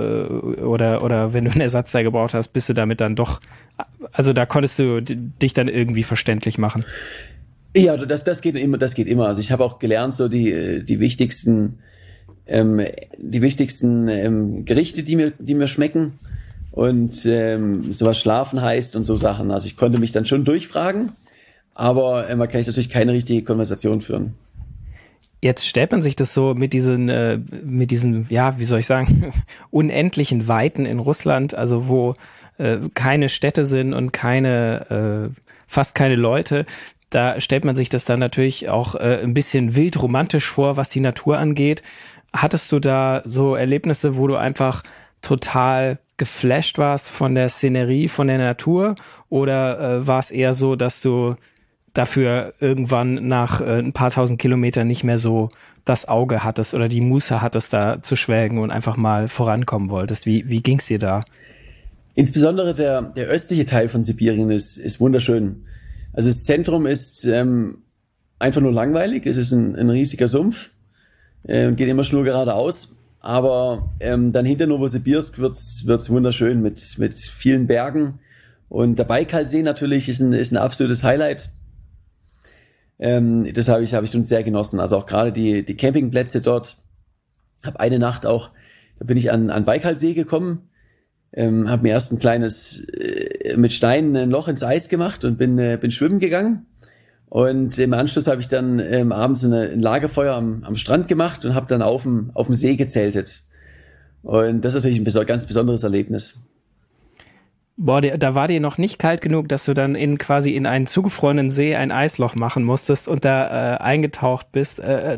oder oder wenn du einen Ersatzteil gebraucht hast, bist du damit dann doch, also da konntest du d- dich dann irgendwie verständlich machen. Ja, das, das geht immer, das geht immer. Also ich habe auch gelernt, so die, die wichtigsten, ähm, die wichtigsten ähm, Gerichte, die mir, die mir schmecken und ähm, sowas Schlafen heißt und so Sachen. Also ich konnte mich dann schon durchfragen, aber äh, man kann ich natürlich keine richtige Konversation führen. Jetzt stellt man sich das so mit diesen, äh, mit diesen, ja, wie soll ich sagen, unendlichen Weiten in Russland, also wo äh, keine Städte sind und keine, äh, fast keine Leute. Da stellt man sich das dann natürlich auch äh, ein bisschen wild romantisch vor, was die Natur angeht. Hattest du da so Erlebnisse, wo du einfach total geflasht warst von der Szenerie, von der Natur, oder äh, war es eher so, dass du dafür irgendwann nach äh, ein paar tausend Kilometern nicht mehr so das Auge hattest oder die Muße hattest, da zu schwelgen und einfach mal vorankommen wolltest? Wie, wie ging's dir da? Insbesondere der, der östliche Teil von Sibirien ist, ist wunderschön. Also das Zentrum ist ähm, einfach nur langweilig. Es ist ein, ein riesiger Sumpf äh, und geht immer nur geradeaus. Aber ähm, dann hinter Novosibirsk wird's wird's wunderschön mit mit vielen Bergen. Und der Baikalsee natürlich ist ein ist ein absolutes Highlight. Ähm, das habe ich habe ich schon sehr genossen. Also auch gerade die die Campingplätze dort. Habe eine Nacht auch, da bin ich an an Baikalsee gekommen, ähm, habe mir erst ein kleines äh, mit Steinen ein Loch ins Eis gemacht und bin äh, bin schwimmen gegangen. Und im Anschluss habe ich dann ähm, abends eine, ein Lagerfeuer am, am Strand gemacht und habe dann auf dem, auf dem See gezeltet. Und das ist natürlich ein beso- ganz besonderes Erlebnis. Boah, der, da war dir noch nicht kalt genug, dass du dann in quasi in einen zugefrorenen See ein Eisloch machen musstest und da äh, eingetaucht bist. Äh,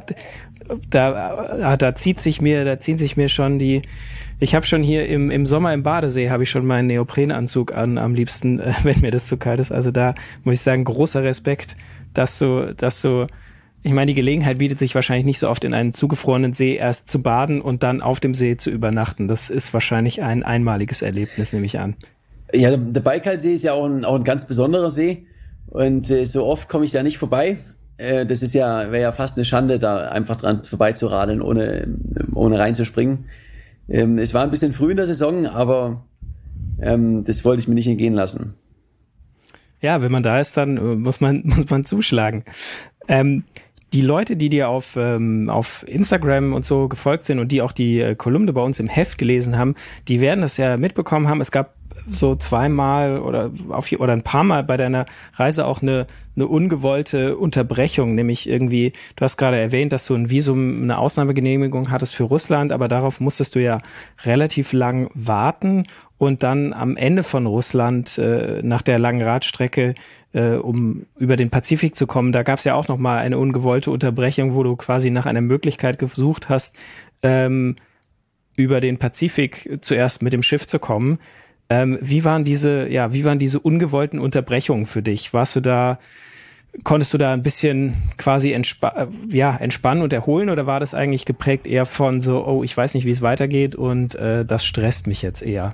da, äh, da zieht sich mir, da ziehen sich mir schon die. Ich habe schon hier im, im Sommer im Badesee habe ich schon meinen Neoprenanzug an, am liebsten, äh, wenn mir das zu kalt ist. Also da muss ich sagen, großer Respekt, dass du, dass du, ich meine, die Gelegenheit bietet sich wahrscheinlich nicht so oft in einem zugefrorenen See erst zu baden und dann auf dem See zu übernachten. Das ist wahrscheinlich ein einmaliges Erlebnis, nehme ich an. Ja, der Baikalsee ist ja auch ein, auch ein ganz besonderer See und äh, so oft komme ich da nicht vorbei. Äh, das ist ja, wäre ja fast eine Schande, da einfach dran vorbeizuradeln, ohne, ohne reinzuspringen. Ähm, es war ein bisschen früh in der Saison, aber ähm, das wollte ich mir nicht entgehen lassen. Ja, wenn man da ist, dann äh, muss man muss man zuschlagen. Ähm, die Leute, die dir auf ähm, auf Instagram und so gefolgt sind und die auch die äh, Kolumne bei uns im Heft gelesen haben, die werden das ja mitbekommen haben. Es gab so zweimal oder auf oder ein paar Mal bei deiner Reise auch eine eine ungewollte Unterbrechung, nämlich irgendwie, du hast gerade erwähnt, dass du ein Visum, eine Ausnahmegenehmigung hattest für Russland, aber darauf musstest du ja relativ lang warten und dann am Ende von Russland äh, nach der langen Radstrecke, äh, um über den Pazifik zu kommen, da gab es ja auch noch mal eine ungewollte Unterbrechung, wo du quasi nach einer Möglichkeit gesucht hast, ähm, über den Pazifik zuerst mit dem Schiff zu kommen. Ähm, wie waren diese, ja, wie waren diese ungewollten Unterbrechungen für dich? Warst du da, konntest du da ein bisschen quasi entspa- ja, entspannen und erholen, oder war das eigentlich geprägt eher von so, oh, ich weiß nicht, wie es weitergeht und äh, das stresst mich jetzt eher?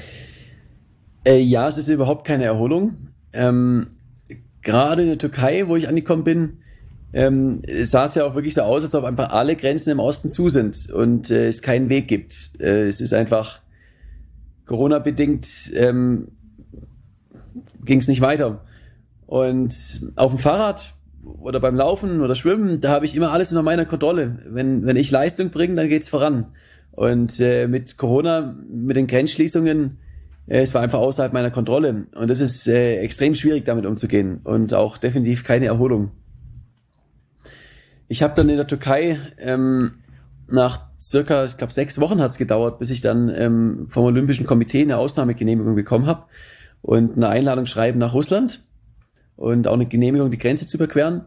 Äh, ja, es ist überhaupt keine Erholung. Ähm, gerade in der Türkei, wo ich angekommen bin, ähm, sah es ja auch wirklich so aus, als ob einfach alle Grenzen im Osten zu sind und äh, es keinen Weg gibt. Äh, es ist einfach Corona-bedingt ähm, ging es nicht weiter. Und auf dem Fahrrad oder beim Laufen oder Schwimmen, da habe ich immer alles unter meiner Kontrolle. Wenn, wenn ich Leistung bringe, dann geht's voran. Und äh, mit Corona, mit den Grenzschließungen, äh, es war einfach außerhalb meiner Kontrolle. Und das ist äh, extrem schwierig, damit umzugehen. Und auch definitiv keine Erholung. Ich habe dann in der Türkei ähm, nach circa, ich glaube, sechs Wochen hat es gedauert, bis ich dann ähm, vom Olympischen Komitee eine Ausnahmegenehmigung bekommen habe und eine Einladung schreiben nach Russland und auch eine Genehmigung, die Grenze zu überqueren.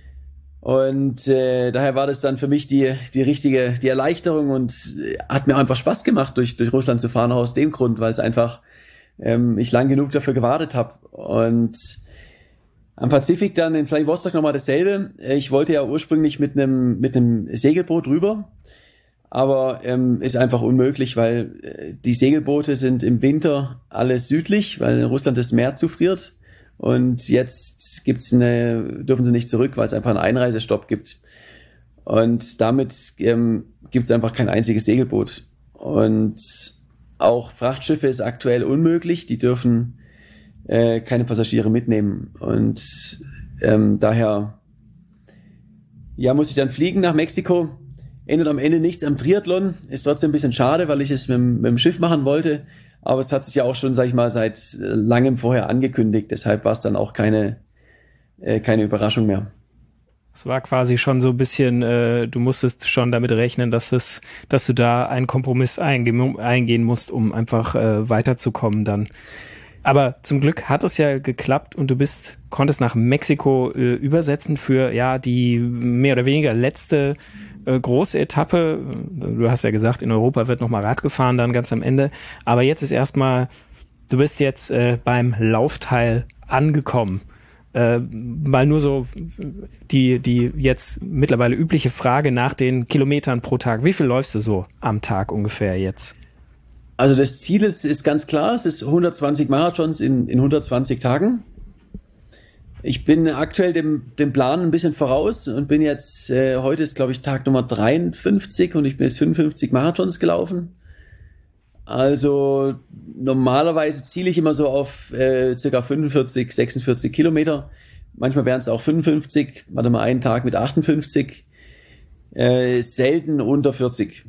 Und äh, daher war das dann für mich die die richtige die Erleichterung und äh, hat mir einfach Spaß gemacht, durch durch Russland zu fahren, auch aus dem Grund, weil es einfach ähm, ich lang genug dafür gewartet habe. Und am Pazifik dann in Vladivostok nochmal dasselbe. Ich wollte ja ursprünglich mit einem mit einem Segelboot rüber, aber ähm, ist einfach unmöglich, weil äh, die Segelboote sind im Winter alle südlich, weil in Russland das Meer zufriert. Und jetzt gibt's eine, dürfen sie nicht zurück, weil es einfach einen Einreisestopp gibt. Und damit ähm, gibt's einfach kein einziges Segelboot. Und auch Frachtschiffe ist aktuell unmöglich. Die dürfen äh, keine Passagiere mitnehmen. Und ähm, daher ja, muss ich dann fliegen nach Mexiko. Ändert am Ende nichts am Triathlon. Ist trotzdem ein bisschen schade, weil ich es mit, mit dem Schiff machen wollte. Aber es hat sich ja auch schon, sag ich mal, seit langem vorher angekündigt. Deshalb war es dann auch keine, äh, keine Überraschung mehr. Es war quasi schon so ein bisschen, äh, du musstest schon damit rechnen, dass es, dass du da einen Kompromiss einge- eingehen musst, um einfach äh, weiterzukommen dann. Aber zum Glück hat es ja geklappt und du bist, konntest nach Mexiko äh, übersetzen für ja die mehr oder weniger letzte äh, große Etappe. Du hast ja gesagt, in Europa wird nochmal Rad gefahren dann ganz am Ende. Aber jetzt ist erstmal, du bist jetzt äh, beim Laufteil angekommen. Äh, mal nur so die, die jetzt mittlerweile übliche Frage nach den Kilometern pro Tag. Wie viel läufst du so am Tag ungefähr jetzt? Also das Ziel ist, ist ganz klar, es ist hundertzwanzig Marathons in, in hundertzwanzig Tagen. Ich bin aktuell dem, dem Plan ein bisschen voraus und bin jetzt, äh, heute ist glaube ich Tag Nummer dreiundfünfzig und ich bin jetzt fünfundfünfzig Marathons gelaufen. Also normalerweise ziele ich immer so auf äh, circa fünfundvierzig, sechsundvierzig Kilometer. Manchmal wären es auch fünfundfünfzig, warte mal einen Tag mit achtundfünfzig, äh, selten unter vierzig.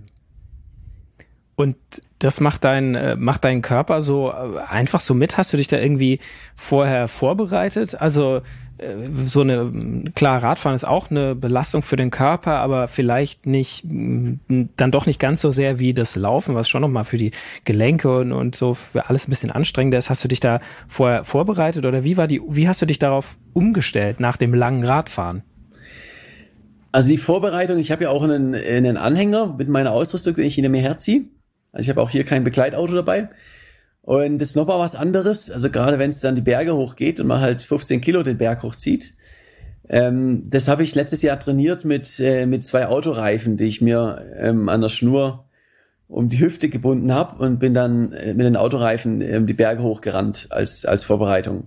Und das macht dein, äh, macht dein Körper so äh, einfach so mit? Hast du dich da irgendwie vorher vorbereitet? Also äh, so eine, klar, Radfahren ist auch eine Belastung für den Körper, aber vielleicht nicht, mh, dann doch nicht ganz so sehr wie das Laufen, was schon nochmal für die Gelenke und, und so für alles ein bisschen anstrengender ist. Hast du dich da vorher vorbereitet oder wie war die, wie hast du dich darauf umgestellt nach dem langen Radfahren? Also die Vorbereitung, ich habe ja auch einen, einen Anhänger mit meiner Ausrüstung, den ich hinter mir herziehe. Also ich habe auch hier kein Begleitauto dabei. Und das ist nochmal was anderes. Also gerade wenn es dann die Berge hochgeht und man halt fünfzehn Kilo den Berg hochzieht. Ähm, das habe ich letztes Jahr trainiert mit, äh, mit zwei Autoreifen, die ich mir ähm, an der Schnur um die Hüfte gebunden habe und bin dann äh, mit den Autoreifen ähm, die Berge hochgerannt als, als Vorbereitung.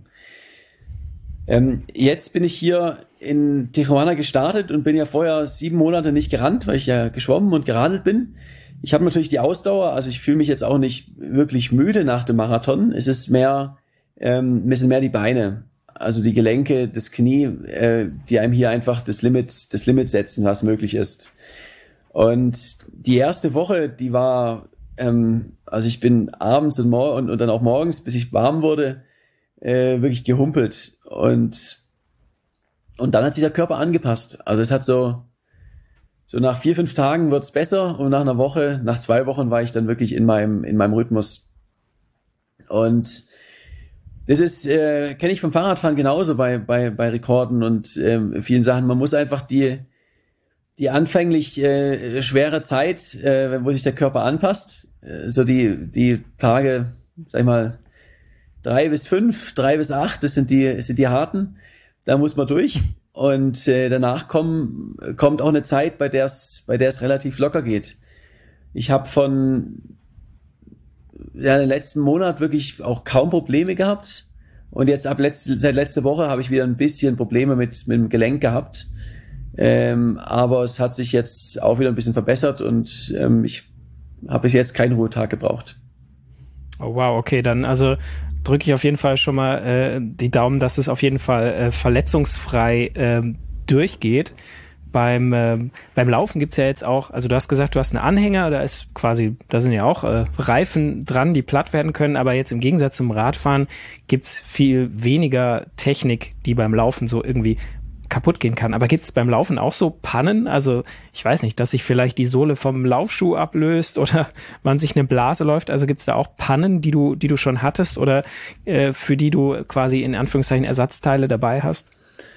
Ähm, jetzt bin ich hier in Tijuana gestartet und bin ja vorher sieben Monate nicht gerannt, weil ich ja geschwommen und geradelt bin. Ich habe natürlich die Ausdauer, also ich fühle mich jetzt auch nicht wirklich müde nach dem Marathon. Es ist mehr, ähm, es sind mehr die Beine, also die Gelenke, das Knie, äh, die einem hier einfach das Limit, das Limit setzen, was möglich ist. Und die erste Woche, die war, ähm, also ich bin abends und, mor- und, und dann auch morgens, bis ich warm wurde, äh, wirklich gehumpelt. Und, und dann hat sich der Körper angepasst. Also es hat so, So nach vier, fünf Tagen wird's besser und nach einer Woche, nach zwei Wochen war ich dann wirklich in meinem, in meinem Rhythmus. Und das ist, äh, kenne ich vom Fahrradfahren genauso bei, bei, bei Rekorden und äh, vielen Sachen. Man muss einfach die, die anfänglich äh, schwere Zeit, äh, wo sich der Körper anpasst, äh, so die, die Tage, sag ich mal, drei bis fünf, drei bis acht, das sind die, das sind die harten. Da muss man durch. Und äh, danach kommen, kommt auch eine Zeit, bei der es bei der es relativ locker geht. Ich habe von ja, den letzten Monat wirklich auch kaum Probleme gehabt. Und jetzt ab letzte, seit letzter Woche habe ich wieder ein bisschen Probleme mit, mit dem Gelenk gehabt. Ähm, aber es hat sich jetzt auch wieder ein bisschen verbessert und ähm, ich habe bis jetzt keinen Ruhetag gebraucht. Oh wow, okay, dann also drücke ich auf jeden Fall schon mal äh, die Daumen, dass es auf jeden Fall äh, verletzungsfrei äh, durchgeht. Beim, äh, beim Laufen gibt's ja jetzt auch, also du hast gesagt, du hast einen Anhänger, da ist quasi, da sind ja auch äh, Reifen dran, die platt werden können, aber jetzt im Gegensatz zum Radfahren gibt's viel weniger Technik, die beim Laufen so irgendwie kaputt gehen kann. Aber gibt's beim Laufen auch so Pannen? Also ich weiß nicht, dass sich vielleicht die Sohle vom Laufschuh ablöst oder man sich eine Blase läuft. Also gibt's da auch Pannen, die du, die du schon hattest oder äh, für die du quasi in Anführungszeichen Ersatzteile dabei hast?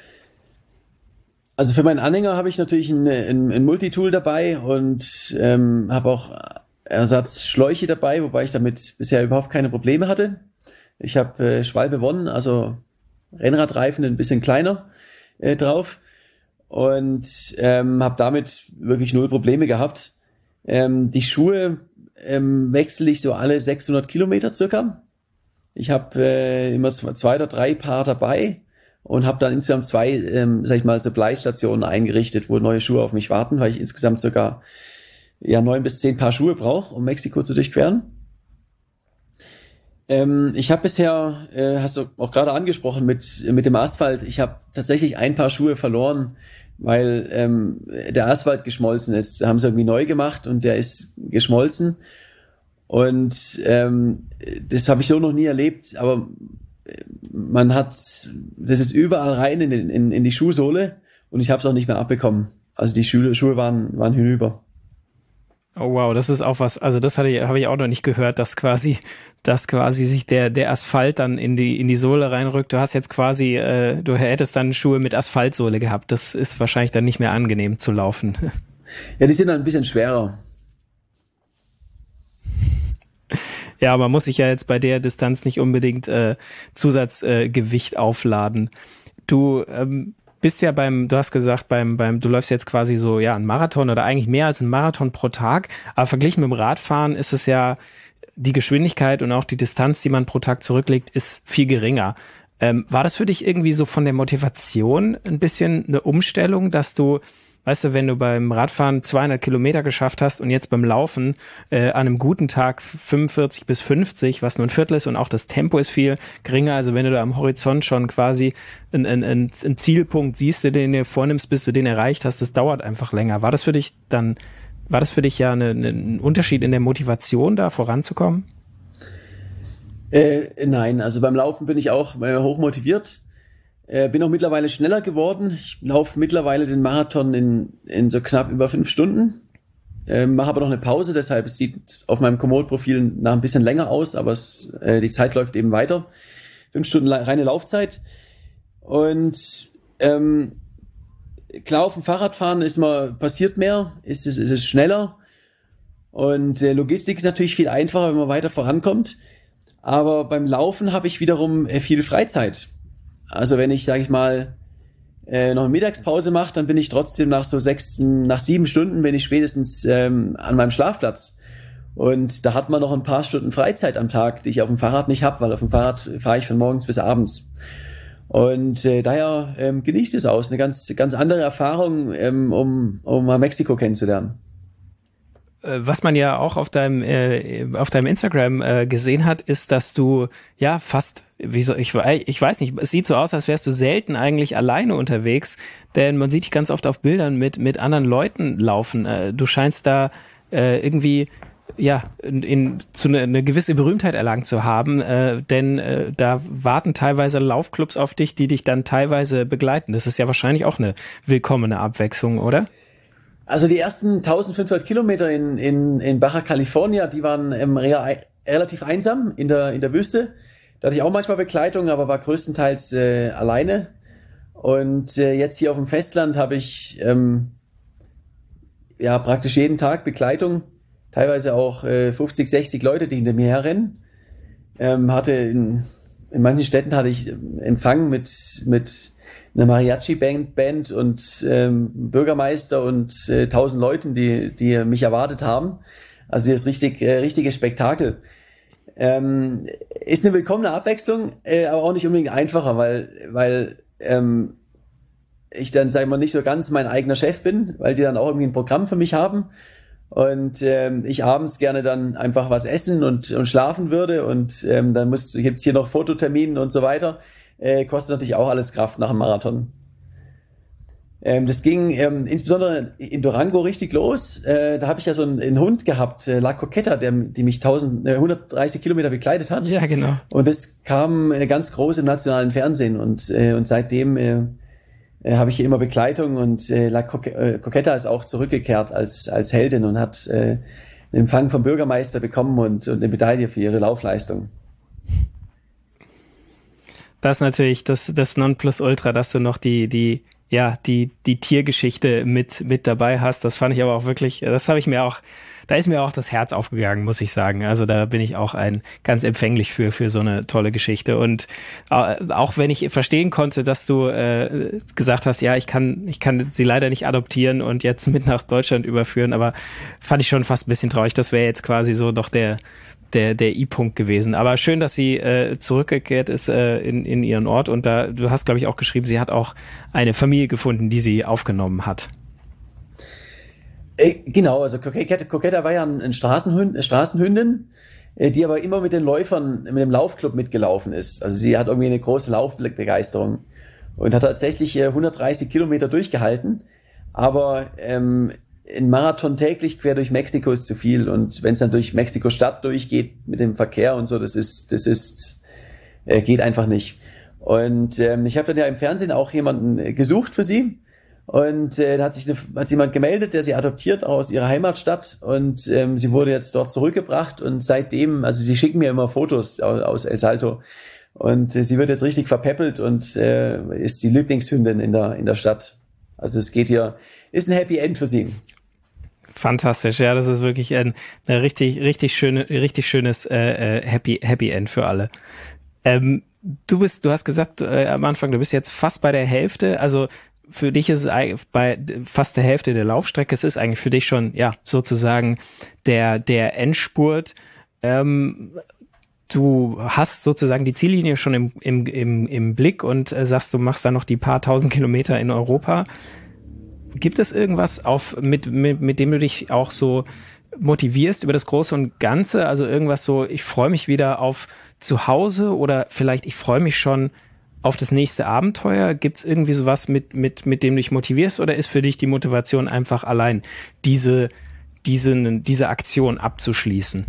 Also für meinen Anhänger habe ich natürlich ein, ein, ein Multitool dabei und ähm, habe auch Ersatzschläuche dabei, wobei ich damit bisher überhaupt keine Probleme hatte. Ich habe äh, Schwalbe One, also Rennradreifen ein bisschen kleiner äh, drauf und ähm, habe damit wirklich null Probleme gehabt. Ähm, die Schuhe ähm, wechsle ich so alle sechshundert Kilometer circa. Ich habe äh, immer zwei oder drei Paar dabei und habe dann insgesamt zwei, ähm, sag ich mal, Supply-Stationen eingerichtet, wo neue Schuhe auf mich warten, weil ich insgesamt circa ja neun bis zehn Paar Schuhe brauche, um Mexiko zu durchqueren. Ähm, ich habe bisher, äh, hast du auch gerade angesprochen, mit mit dem Asphalt, ich habe tatsächlich ein Paar Schuhe verloren, weil ähm, der Asphalt geschmolzen ist. Da haben sie irgendwie neu gemacht und der ist geschmolzen. Und ähm, das habe ich so noch nie erlebt, aber man hat, das ist überall rein in, in, in die Schuhsohle und ich habe es auch nicht mehr abbekommen. Also die Schuhe, Schuhe waren, waren hinüber. Oh wow, das ist auch was, also das hatte ich, habe ich auch noch nicht gehört, dass quasi, dass quasi sich der, der Asphalt dann in die, in die Sohle reinrückt. Du hast jetzt quasi, äh, du hättest dann Schuhe mit Asphaltsohle gehabt. Das ist wahrscheinlich dann nicht mehr angenehm zu laufen. Ja, die sind dann ein bisschen schwerer. Ja, man muss sich ja jetzt bei der Distanz nicht unbedingt äh, Zusatzgewicht äh, aufladen. Du ähm, bist ja beim, du hast gesagt, beim, beim, du läufst jetzt quasi so, ja, ein Marathon oder eigentlich mehr als ein Marathon pro Tag, aber verglichen mit dem Radfahren ist es ja, die Geschwindigkeit und auch die Distanz, die man pro Tag zurücklegt, ist viel geringer. Ähm, war das für dich irgendwie so von der Motivation ein bisschen eine Umstellung, dass du, weißt du, wenn du beim Radfahren zweihundert Kilometer geschafft hast und jetzt beim Laufen äh, an einem guten Tag fünfundvierzig bis fünfzig, was nur ein Viertel ist und auch das Tempo ist viel geringer, also wenn du da am Horizont schon quasi einen ein, ein, ein Zielpunkt siehst, den du dir vornimmst, bis du den erreicht hast, das dauert einfach länger. War das für dich dann, war das für dich ja eine, eine, ein Unterschied in der Motivation, da voranzukommen? Äh, nein, also beim Laufen bin ich auch äh, hoch motiviert. Äh, bin auch mittlerweile schneller geworden. Ich laufe mittlerweile den Marathon in, in so knapp über fünf Stunden. Äh, mache aber noch eine Pause, deshalb es sieht auf meinem Komoot-Profil nach ein bisschen länger aus, aber es, äh, die Zeit läuft eben weiter. Fünf Stunden reine Laufzeit. Und ähm, klar, auf dem Fahrradfahren ist man, passiert mehr, ist es, ist es schneller. Und äh, Logistik ist natürlich viel einfacher, wenn man weiter vorankommt. Aber beim Laufen habe ich wiederum äh, viel Freizeit. Also wenn ich, sage ich mal, äh, noch eine Mittagspause mache, dann bin ich trotzdem nach so sechs, nach sieben Stunden bin ich spätestens ähm, an meinem Schlafplatz. Und da hat man noch ein paar Stunden Freizeit am Tag, die ich auf dem Fahrrad nicht habe, weil auf dem Fahrrad fahre ich von morgens bis abends. Und äh, daher ähm, genieße ich es aus, eine ganz, ganz andere Erfahrung, ähm, um, um mal Mexiko kennenzulernen. Was man ja auch auf deinem äh, auf deinem Instagram äh, gesehen hat, ist, dass du ja fast, wie so, ich, ich weiß nicht, es sieht so aus, als wärst du selten eigentlich alleine unterwegs, denn man sieht dich ganz oft auf Bildern mit mit anderen Leuten laufen. Äh, du scheinst da äh, irgendwie ja in, in zu eine, eine gewisse Berühmtheit erlangt zu haben, äh, denn äh, da warten teilweise Laufclubs auf dich, die dich dann teilweise begleiten. Das ist ja wahrscheinlich auch eine willkommene Abwechslung, oder? Also die ersten eintausendfünfhundert Kilometer in, in, in Baja California, die waren ähm, re- relativ einsam in der, in der Wüste. Da hatte ich auch manchmal Begleitung, aber war größtenteils äh, alleine. Und äh, jetzt hier auf dem Festland habe ich ähm, ja praktisch jeden Tag Begleitung. Teilweise auch äh, fünfzig, sechzig Leute, die hinter mir herrennen. Ähm, hatte in, in manchen Städten hatte ich Empfang mit, mit eine Mariachi-Band Band und ähm, Bürgermeister und äh, tausend Leuten, die die mich erwartet haben. Also hier ist richtig äh, richtiges Spektakel. Ähm, ist eine willkommene Abwechslung, äh, aber auch nicht unbedingt einfacher, weil weil ähm, ich dann, sagen wir, nicht so ganz mein eigener Chef bin, weil die dann auch irgendwie ein Programm für mich haben und ähm, ich abends gerne dann einfach was essen und und schlafen würde und ähm, dann muss gibt's hier noch Fototermine und so weiter. Äh, kostet natürlich auch alles Kraft nach dem Marathon. Ähm, das ging ähm, insbesondere in Durango richtig los. Äh, da habe ich ja so einen, einen Hund gehabt, äh, La Coqueta, der, die mich tausend, äh, hundertdreißig Kilometer begleitet hat. Ja, genau. Und das kam äh, ganz groß im nationalen Fernsehen und, äh, und seitdem äh, äh, habe ich hier immer Begleitung und äh, La Co- äh, Coqueta ist auch zurückgekehrt als, als Heldin und hat äh, einen Empfang vom Bürgermeister bekommen und, und eine Medaille für ihre Laufleistung. Das ist natürlich das, das Nonplusultra, dass du noch die, die, ja, die, die Tiergeschichte mit, mit dabei hast. Das fand ich aber auch wirklich, das habe ich mir auch, da ist mir auch das Herz aufgegangen, muss ich sagen. Also da bin ich auch ein ganz empfänglich für, für so eine tolle Geschichte. Und auch wenn ich verstehen konnte, dass du äh, gesagt hast, ja, ich kann, ich kann sie leider nicht adoptieren und jetzt mit nach Deutschland überführen, aber fand ich schon fast ein bisschen traurig. Das wäre jetzt quasi so doch der, der der I-Punkt gewesen. Aber schön, dass sie äh, zurückgekehrt ist äh, in in ihren Ort und da, du hast, glaube ich, auch geschrieben, sie hat auch eine Familie gefunden, die sie aufgenommen hat. Äh, genau, also Coqueta, Coqueta war ja ein, ein Straßenhund, eine Straßenhündin, äh, die aber immer mit den Läufern, mit dem Laufclub mitgelaufen ist. Also sie hat irgendwie eine große Laufbegeisterung und hat tatsächlich äh, hundertdreißig Kilometer durchgehalten, aber ähm, ein Marathon täglich quer durch Mexiko ist zu viel und wenn es dann durch Mexiko-Stadt durchgeht mit dem Verkehr und so, das ist, das ist, äh, geht einfach nicht. Und ähm, ich habe dann ja im Fernsehen auch jemanden gesucht für sie Und äh, da hat sich, eine, hat sich jemand gemeldet, der sie adoptiert aus ihrer Heimatstadt, und ähm, sie wurde jetzt dort zurückgebracht, und seitdem, also sie schicken mir immer Fotos aus, aus El Salto, und äh, sie wird jetzt richtig verpäppelt und äh, ist die Lieblingshündin in der in der Stadt. Also es geht hier, ist ein Happy End für sie. Fantastisch, ja, das ist wirklich ein, ein richtig, richtig schöne, richtig schönes äh, Happy, Happy End für alle. Ähm, du bist, du hast gesagt äh, am Anfang, du bist jetzt fast bei der Hälfte, also für dich ist es bei fast der Hälfte der Laufstrecke, es ist eigentlich für dich schon, ja, sozusagen der, der Endspurt. Ähm, du hast sozusagen die Ziellinie schon im, im, im, im Blick und äh, sagst, du machst dann noch die paar tausend Kilometer in Europa. Gibt es irgendwas, auf, mit, mit, mit dem du dich auch so motivierst über das Große und Ganze? Also irgendwas so, ich freue mich wieder auf zu Hause, oder vielleicht ich freue mich schon auf das nächste Abenteuer? Gibt es irgendwie sowas, mit, mit, mit dem du dich motivierst, oder ist für dich die Motivation einfach allein, diese, diese, diese Aktion abzuschließen?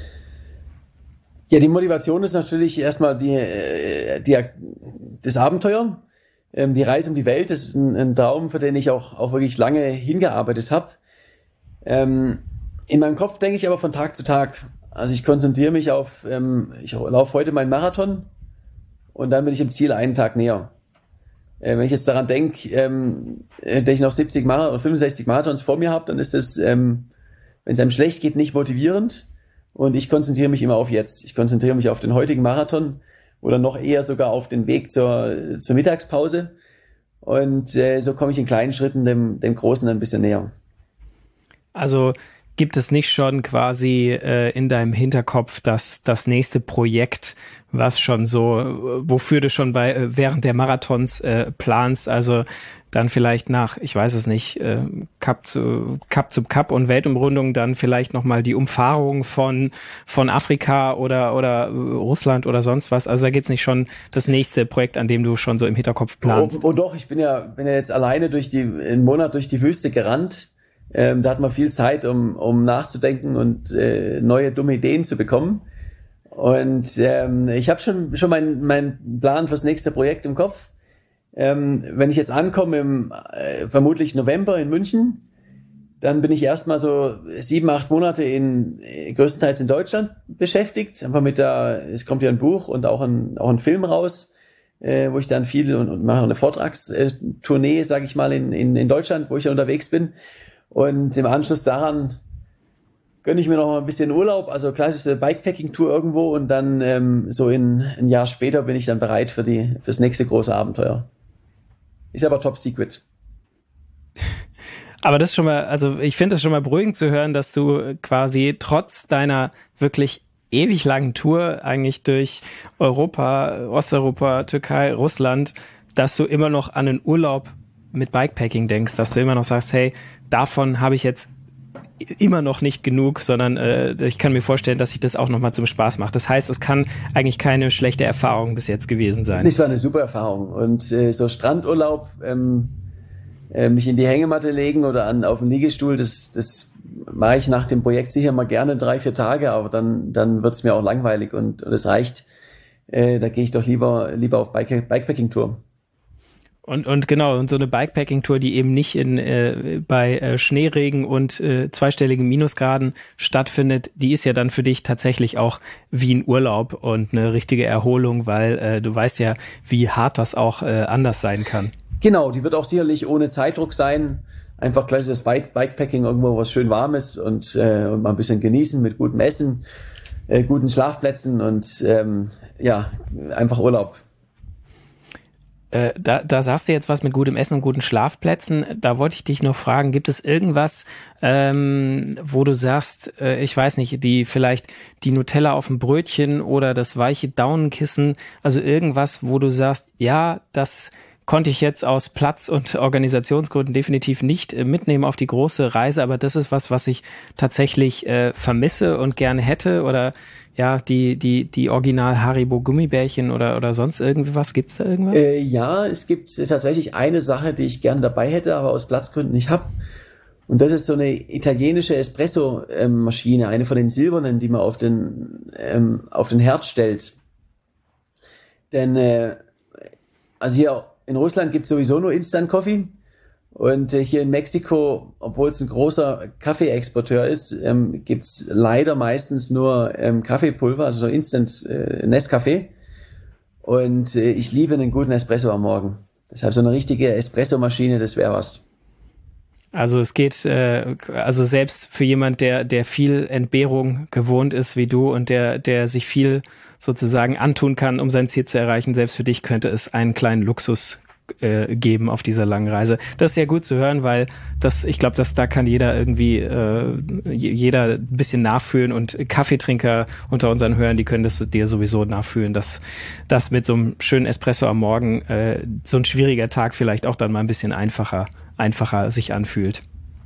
Ja, die Motivation ist natürlich erstmal die, die, das Abenteuer. Die Reise um die Welt ist ein, ein Traum, für den ich auch, auch wirklich lange hingearbeitet habe. Ähm, in meinem Kopf denke ich aber von Tag zu Tag. Also ich konzentriere mich auf, ähm, ich laufe heute meinen Marathon, und dann bin ich im Ziel einen Tag näher. Äh, wenn ich jetzt daran denke, ähm, dass ich noch siebzig Marathon oder fünfundsechzig Marathons vor mir habe, dann ist das, ähm, wenn es einem schlecht geht, nicht motivierend. Und ich konzentriere mich immer auf jetzt. Ich konzentriere mich auf den heutigen Marathon oder noch eher sogar auf den Weg zur, zur Mittagspause. Und äh, so komme ich in kleinen Schritten dem, dem Großen ein bisschen näher. Also gibt es nicht schon quasi äh, in deinem Hinterkopf das, das nächste Projekt, was schon so, wofür du schon bei äh, während der Marathons äh, planst, also dann vielleicht nach, ich weiß es nicht, äh, Cup zu Cup zu Cup und Weltumrundung, dann vielleicht nochmal die Umfahrung von von Afrika oder oder Russland oder sonst was. Also da gibt's nicht schon das nächste Projekt, an dem du schon so im Hinterkopf planst? Oh, oh doch, ich bin ja bin ja jetzt alleine durch die einen Monat durch die Wüste gerannt. Ähm, da hat man viel Zeit, um um nachzudenken und äh, neue dumme Ideen zu bekommen. Und ähm, ich habe schon schon meinen mein Plan fürs nächste Projekt im Kopf. Ähm, wenn ich jetzt ankomme im äh, vermutlich November in München, dann bin ich erstmal so sieben, acht Monate in äh, größtenteils in Deutschland beschäftigt. Einfach mit der, es kommt ja ein Buch und auch ein auch ein Film raus, äh, wo ich dann viel und, und mache eine Vortragstournee, sage ich mal, in, in in Deutschland, wo ich ja unterwegs bin. Und im Anschluss daran gönne ich mir noch mal ein bisschen Urlaub, also klassische Bikepacking-Tour irgendwo, und dann ähm, so in ein Jahr später bin ich dann bereit für die fürs nächste große Abenteuer. Ist aber top secret. Aber das ist schon mal, also ich finde das schon mal beruhigend zu hören, dass du quasi trotz deiner wirklich ewig langen Tour eigentlich durch Europa, Osteuropa, Türkei, Russland, dass du immer noch an einen Urlaub mit Bikepacking denkst, dass du immer noch sagst, hey, davon habe ich jetzt immer noch nicht genug, sondern äh, ich kann mir vorstellen, dass sich das auch nochmal zum Spaß macht. Das heißt, es kann eigentlich keine schlechte Erfahrung bis jetzt gewesen sein. Das war eine super Erfahrung. Und äh, so Strandurlaub, ähm, äh, mich in die Hängematte legen oder an auf den Liegestuhl, das, das mache ich nach dem Projekt sicher mal gerne drei, vier Tage, aber dann, dann wird's mir auch langweilig, und es reicht. Äh, da gehe ich doch lieber, lieber auf Bike, Bikepacking-Tour. Und, und genau, und so eine Bikepacking-Tour, die eben nicht in äh, bei äh, Schneeregen und äh, zweistelligen Minusgraden stattfindet, die ist ja dann für dich tatsächlich auch wie ein Urlaub und eine richtige Erholung, weil äh, du weißt ja, wie hart das auch äh, anders sein kann. Genau, die wird auch sicherlich ohne Zeitdruck sein. Einfach klassisches Bike Bikepacking, irgendwo was schön Warmes und, äh, und mal ein bisschen genießen mit gutem Essen, äh, guten Schlafplätzen und ähm, ja, einfach Urlaub. Äh, da, da sagst du jetzt was mit gutem Essen und guten Schlafplätzen. Da wollte ich dich noch fragen, gibt es irgendwas, ähm, wo du sagst, äh, ich weiß nicht, die vielleicht die Nutella auf dem Brötchen oder das weiche Daunenkissen, also irgendwas, wo du sagst, ja, das konnte ich jetzt aus Platz- und Organisationsgründen definitiv nicht äh, mitnehmen auf die große Reise, aber das ist was, was ich tatsächlich äh, vermisse und gerne hätte, oder ja, die die die Original Haribo Gummibärchen oder oder sonst irgendwie was, gibt's da irgendwas? Äh, ja, es gibt tatsächlich eine Sache, die ich gerne dabei hätte, aber aus Platzgründen nicht hab. Und das ist so eine italienische Espresso-Maschine, eine von den silbernen, die man auf den ähm, auf den Herd stellt. Denn äh, also hier in Russland gibt's sowieso nur Instant Coffee. Und äh, hier in Mexiko, obwohl es ein großer Kaffeeexporteur ist, ähm, gibt's leider meistens nur ähm, Kaffeepulver, also so Instant äh, Nescafé. Und äh, ich liebe einen guten Espresso am Morgen. Deshalb so eine richtige Espresso-Maschine, das wäre was. Also es geht, äh, also selbst für jemand, der der viel Entbehrung gewohnt ist wie du und der der sich viel sozusagen antun kann, um sein Ziel zu erreichen, selbst für dich könnte es einen kleinen Luxus äh, geben auf dieser langen Reise. Das ist sehr gut zu hören, weil das, ich glaube, dass da kann jeder irgendwie, äh, jeder ein bisschen nachfühlen und Kaffeetrinker unter unseren Hörern, die können das dir sowieso nachfühlen, dass das mit so einem schönen Espresso am Morgen äh, so ein schwieriger Tag vielleicht auch dann mal ein bisschen einfacher einfacher sich anfühlt.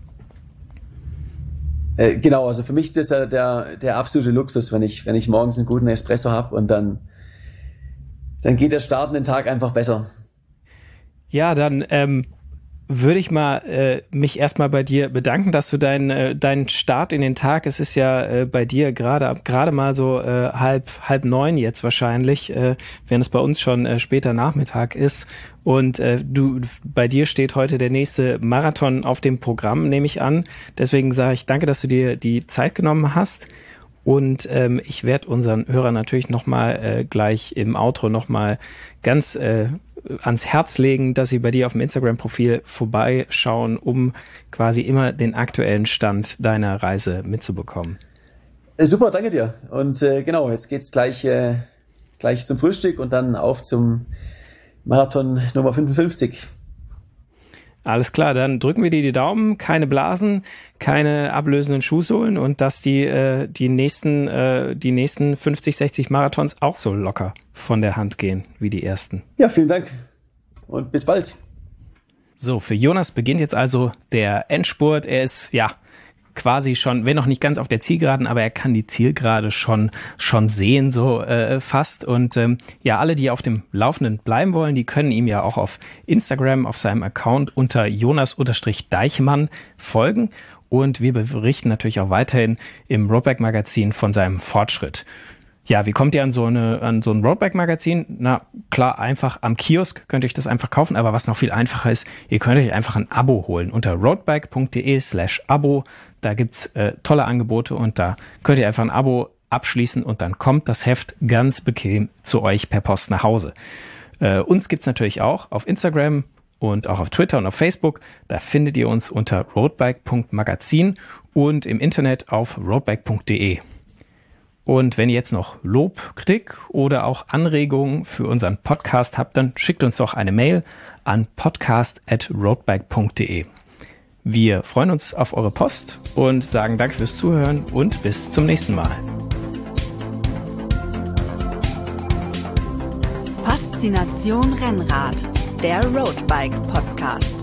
Äh, genau, also für mich ist das ja der, der absolute Luxus, wenn ich, wenn ich morgens einen guten Espresso habe und dann, dann geht der Start in den Tag einfach besser. Ja, dann ähm, würde ich mal äh, mich erstmal bei dir bedanken, dass du deinen äh, deinen Start in den Tag, es ist ja äh, bei dir gerade gerade mal so äh, halb halb neun jetzt wahrscheinlich, äh, während es bei uns schon äh, später Nachmittag ist. Und äh, du, bei dir steht heute der nächste Marathon auf dem Programm, nehme ich an. Deswegen sage ich danke, dass du dir die Zeit genommen hast. Und ähm, ich werde unseren Hörern natürlich nochmal äh, gleich im Outro nochmal ganz äh, ans Herz legen, dass sie bei dir auf dem Instagram-Profil vorbeischauen, um quasi immer den aktuellen Stand deiner Reise mitzubekommen. Äh, super, danke dir. Und äh, genau, jetzt geht's gleich, äh, gleich zum Frühstück und dann auf zum Marathon Nummer fünfundfünfzig. Alles klar, dann drücken wir dir die Daumen, keine Blasen, keine ablösenden Schuhsohlen und dass die äh, die nächsten äh, die nächsten fünfzig, sechzig Marathons auch so locker von der Hand gehen wie die ersten. Ja, vielen Dank und bis bald. So, für Jonas beginnt jetzt also der Endspurt. Er ist ja quasi schon, wenn noch nicht ganz auf der Zielgeraden, aber er kann die Zielgerade schon schon sehen, so äh, fast. Und ähm, ja, alle, die auf dem Laufenden bleiben wollen, die können ihm ja auch auf Instagram, auf seinem Account unter Jonas-Deichmann folgen. Und wir berichten natürlich auch weiterhin im Roadbike-Magazin von seinem Fortschritt. Ja, wie kommt ihr an so eine an so ein Roadbike-Magazin? Na klar, einfach am Kiosk könnt ihr euch das einfach kaufen, aber was noch viel einfacher ist, ihr könnt euch einfach ein Abo holen unter roadbike.de slash Abo. Da gibt's äh, tolle Angebote und da könnt ihr einfach ein Abo abschließen und dann kommt das Heft ganz bequem zu euch per Post nach Hause. Äh, uns gibt's natürlich auch auf Instagram und auch auf Twitter und auf Facebook. Da findet ihr uns unter roadbike punkt magazin und im Internet auf roadbike punkt de. Und wenn ihr jetzt noch Lob, Kritik oder auch Anregungen für unseren Podcast habt, dann schickt uns doch eine Mail an podcast at roadbike punkt de. Wir freuen uns auf eure Post und sagen danke fürs Zuhören und bis zum nächsten Mal. Faszination Rennrad, der Roadbike Podcast.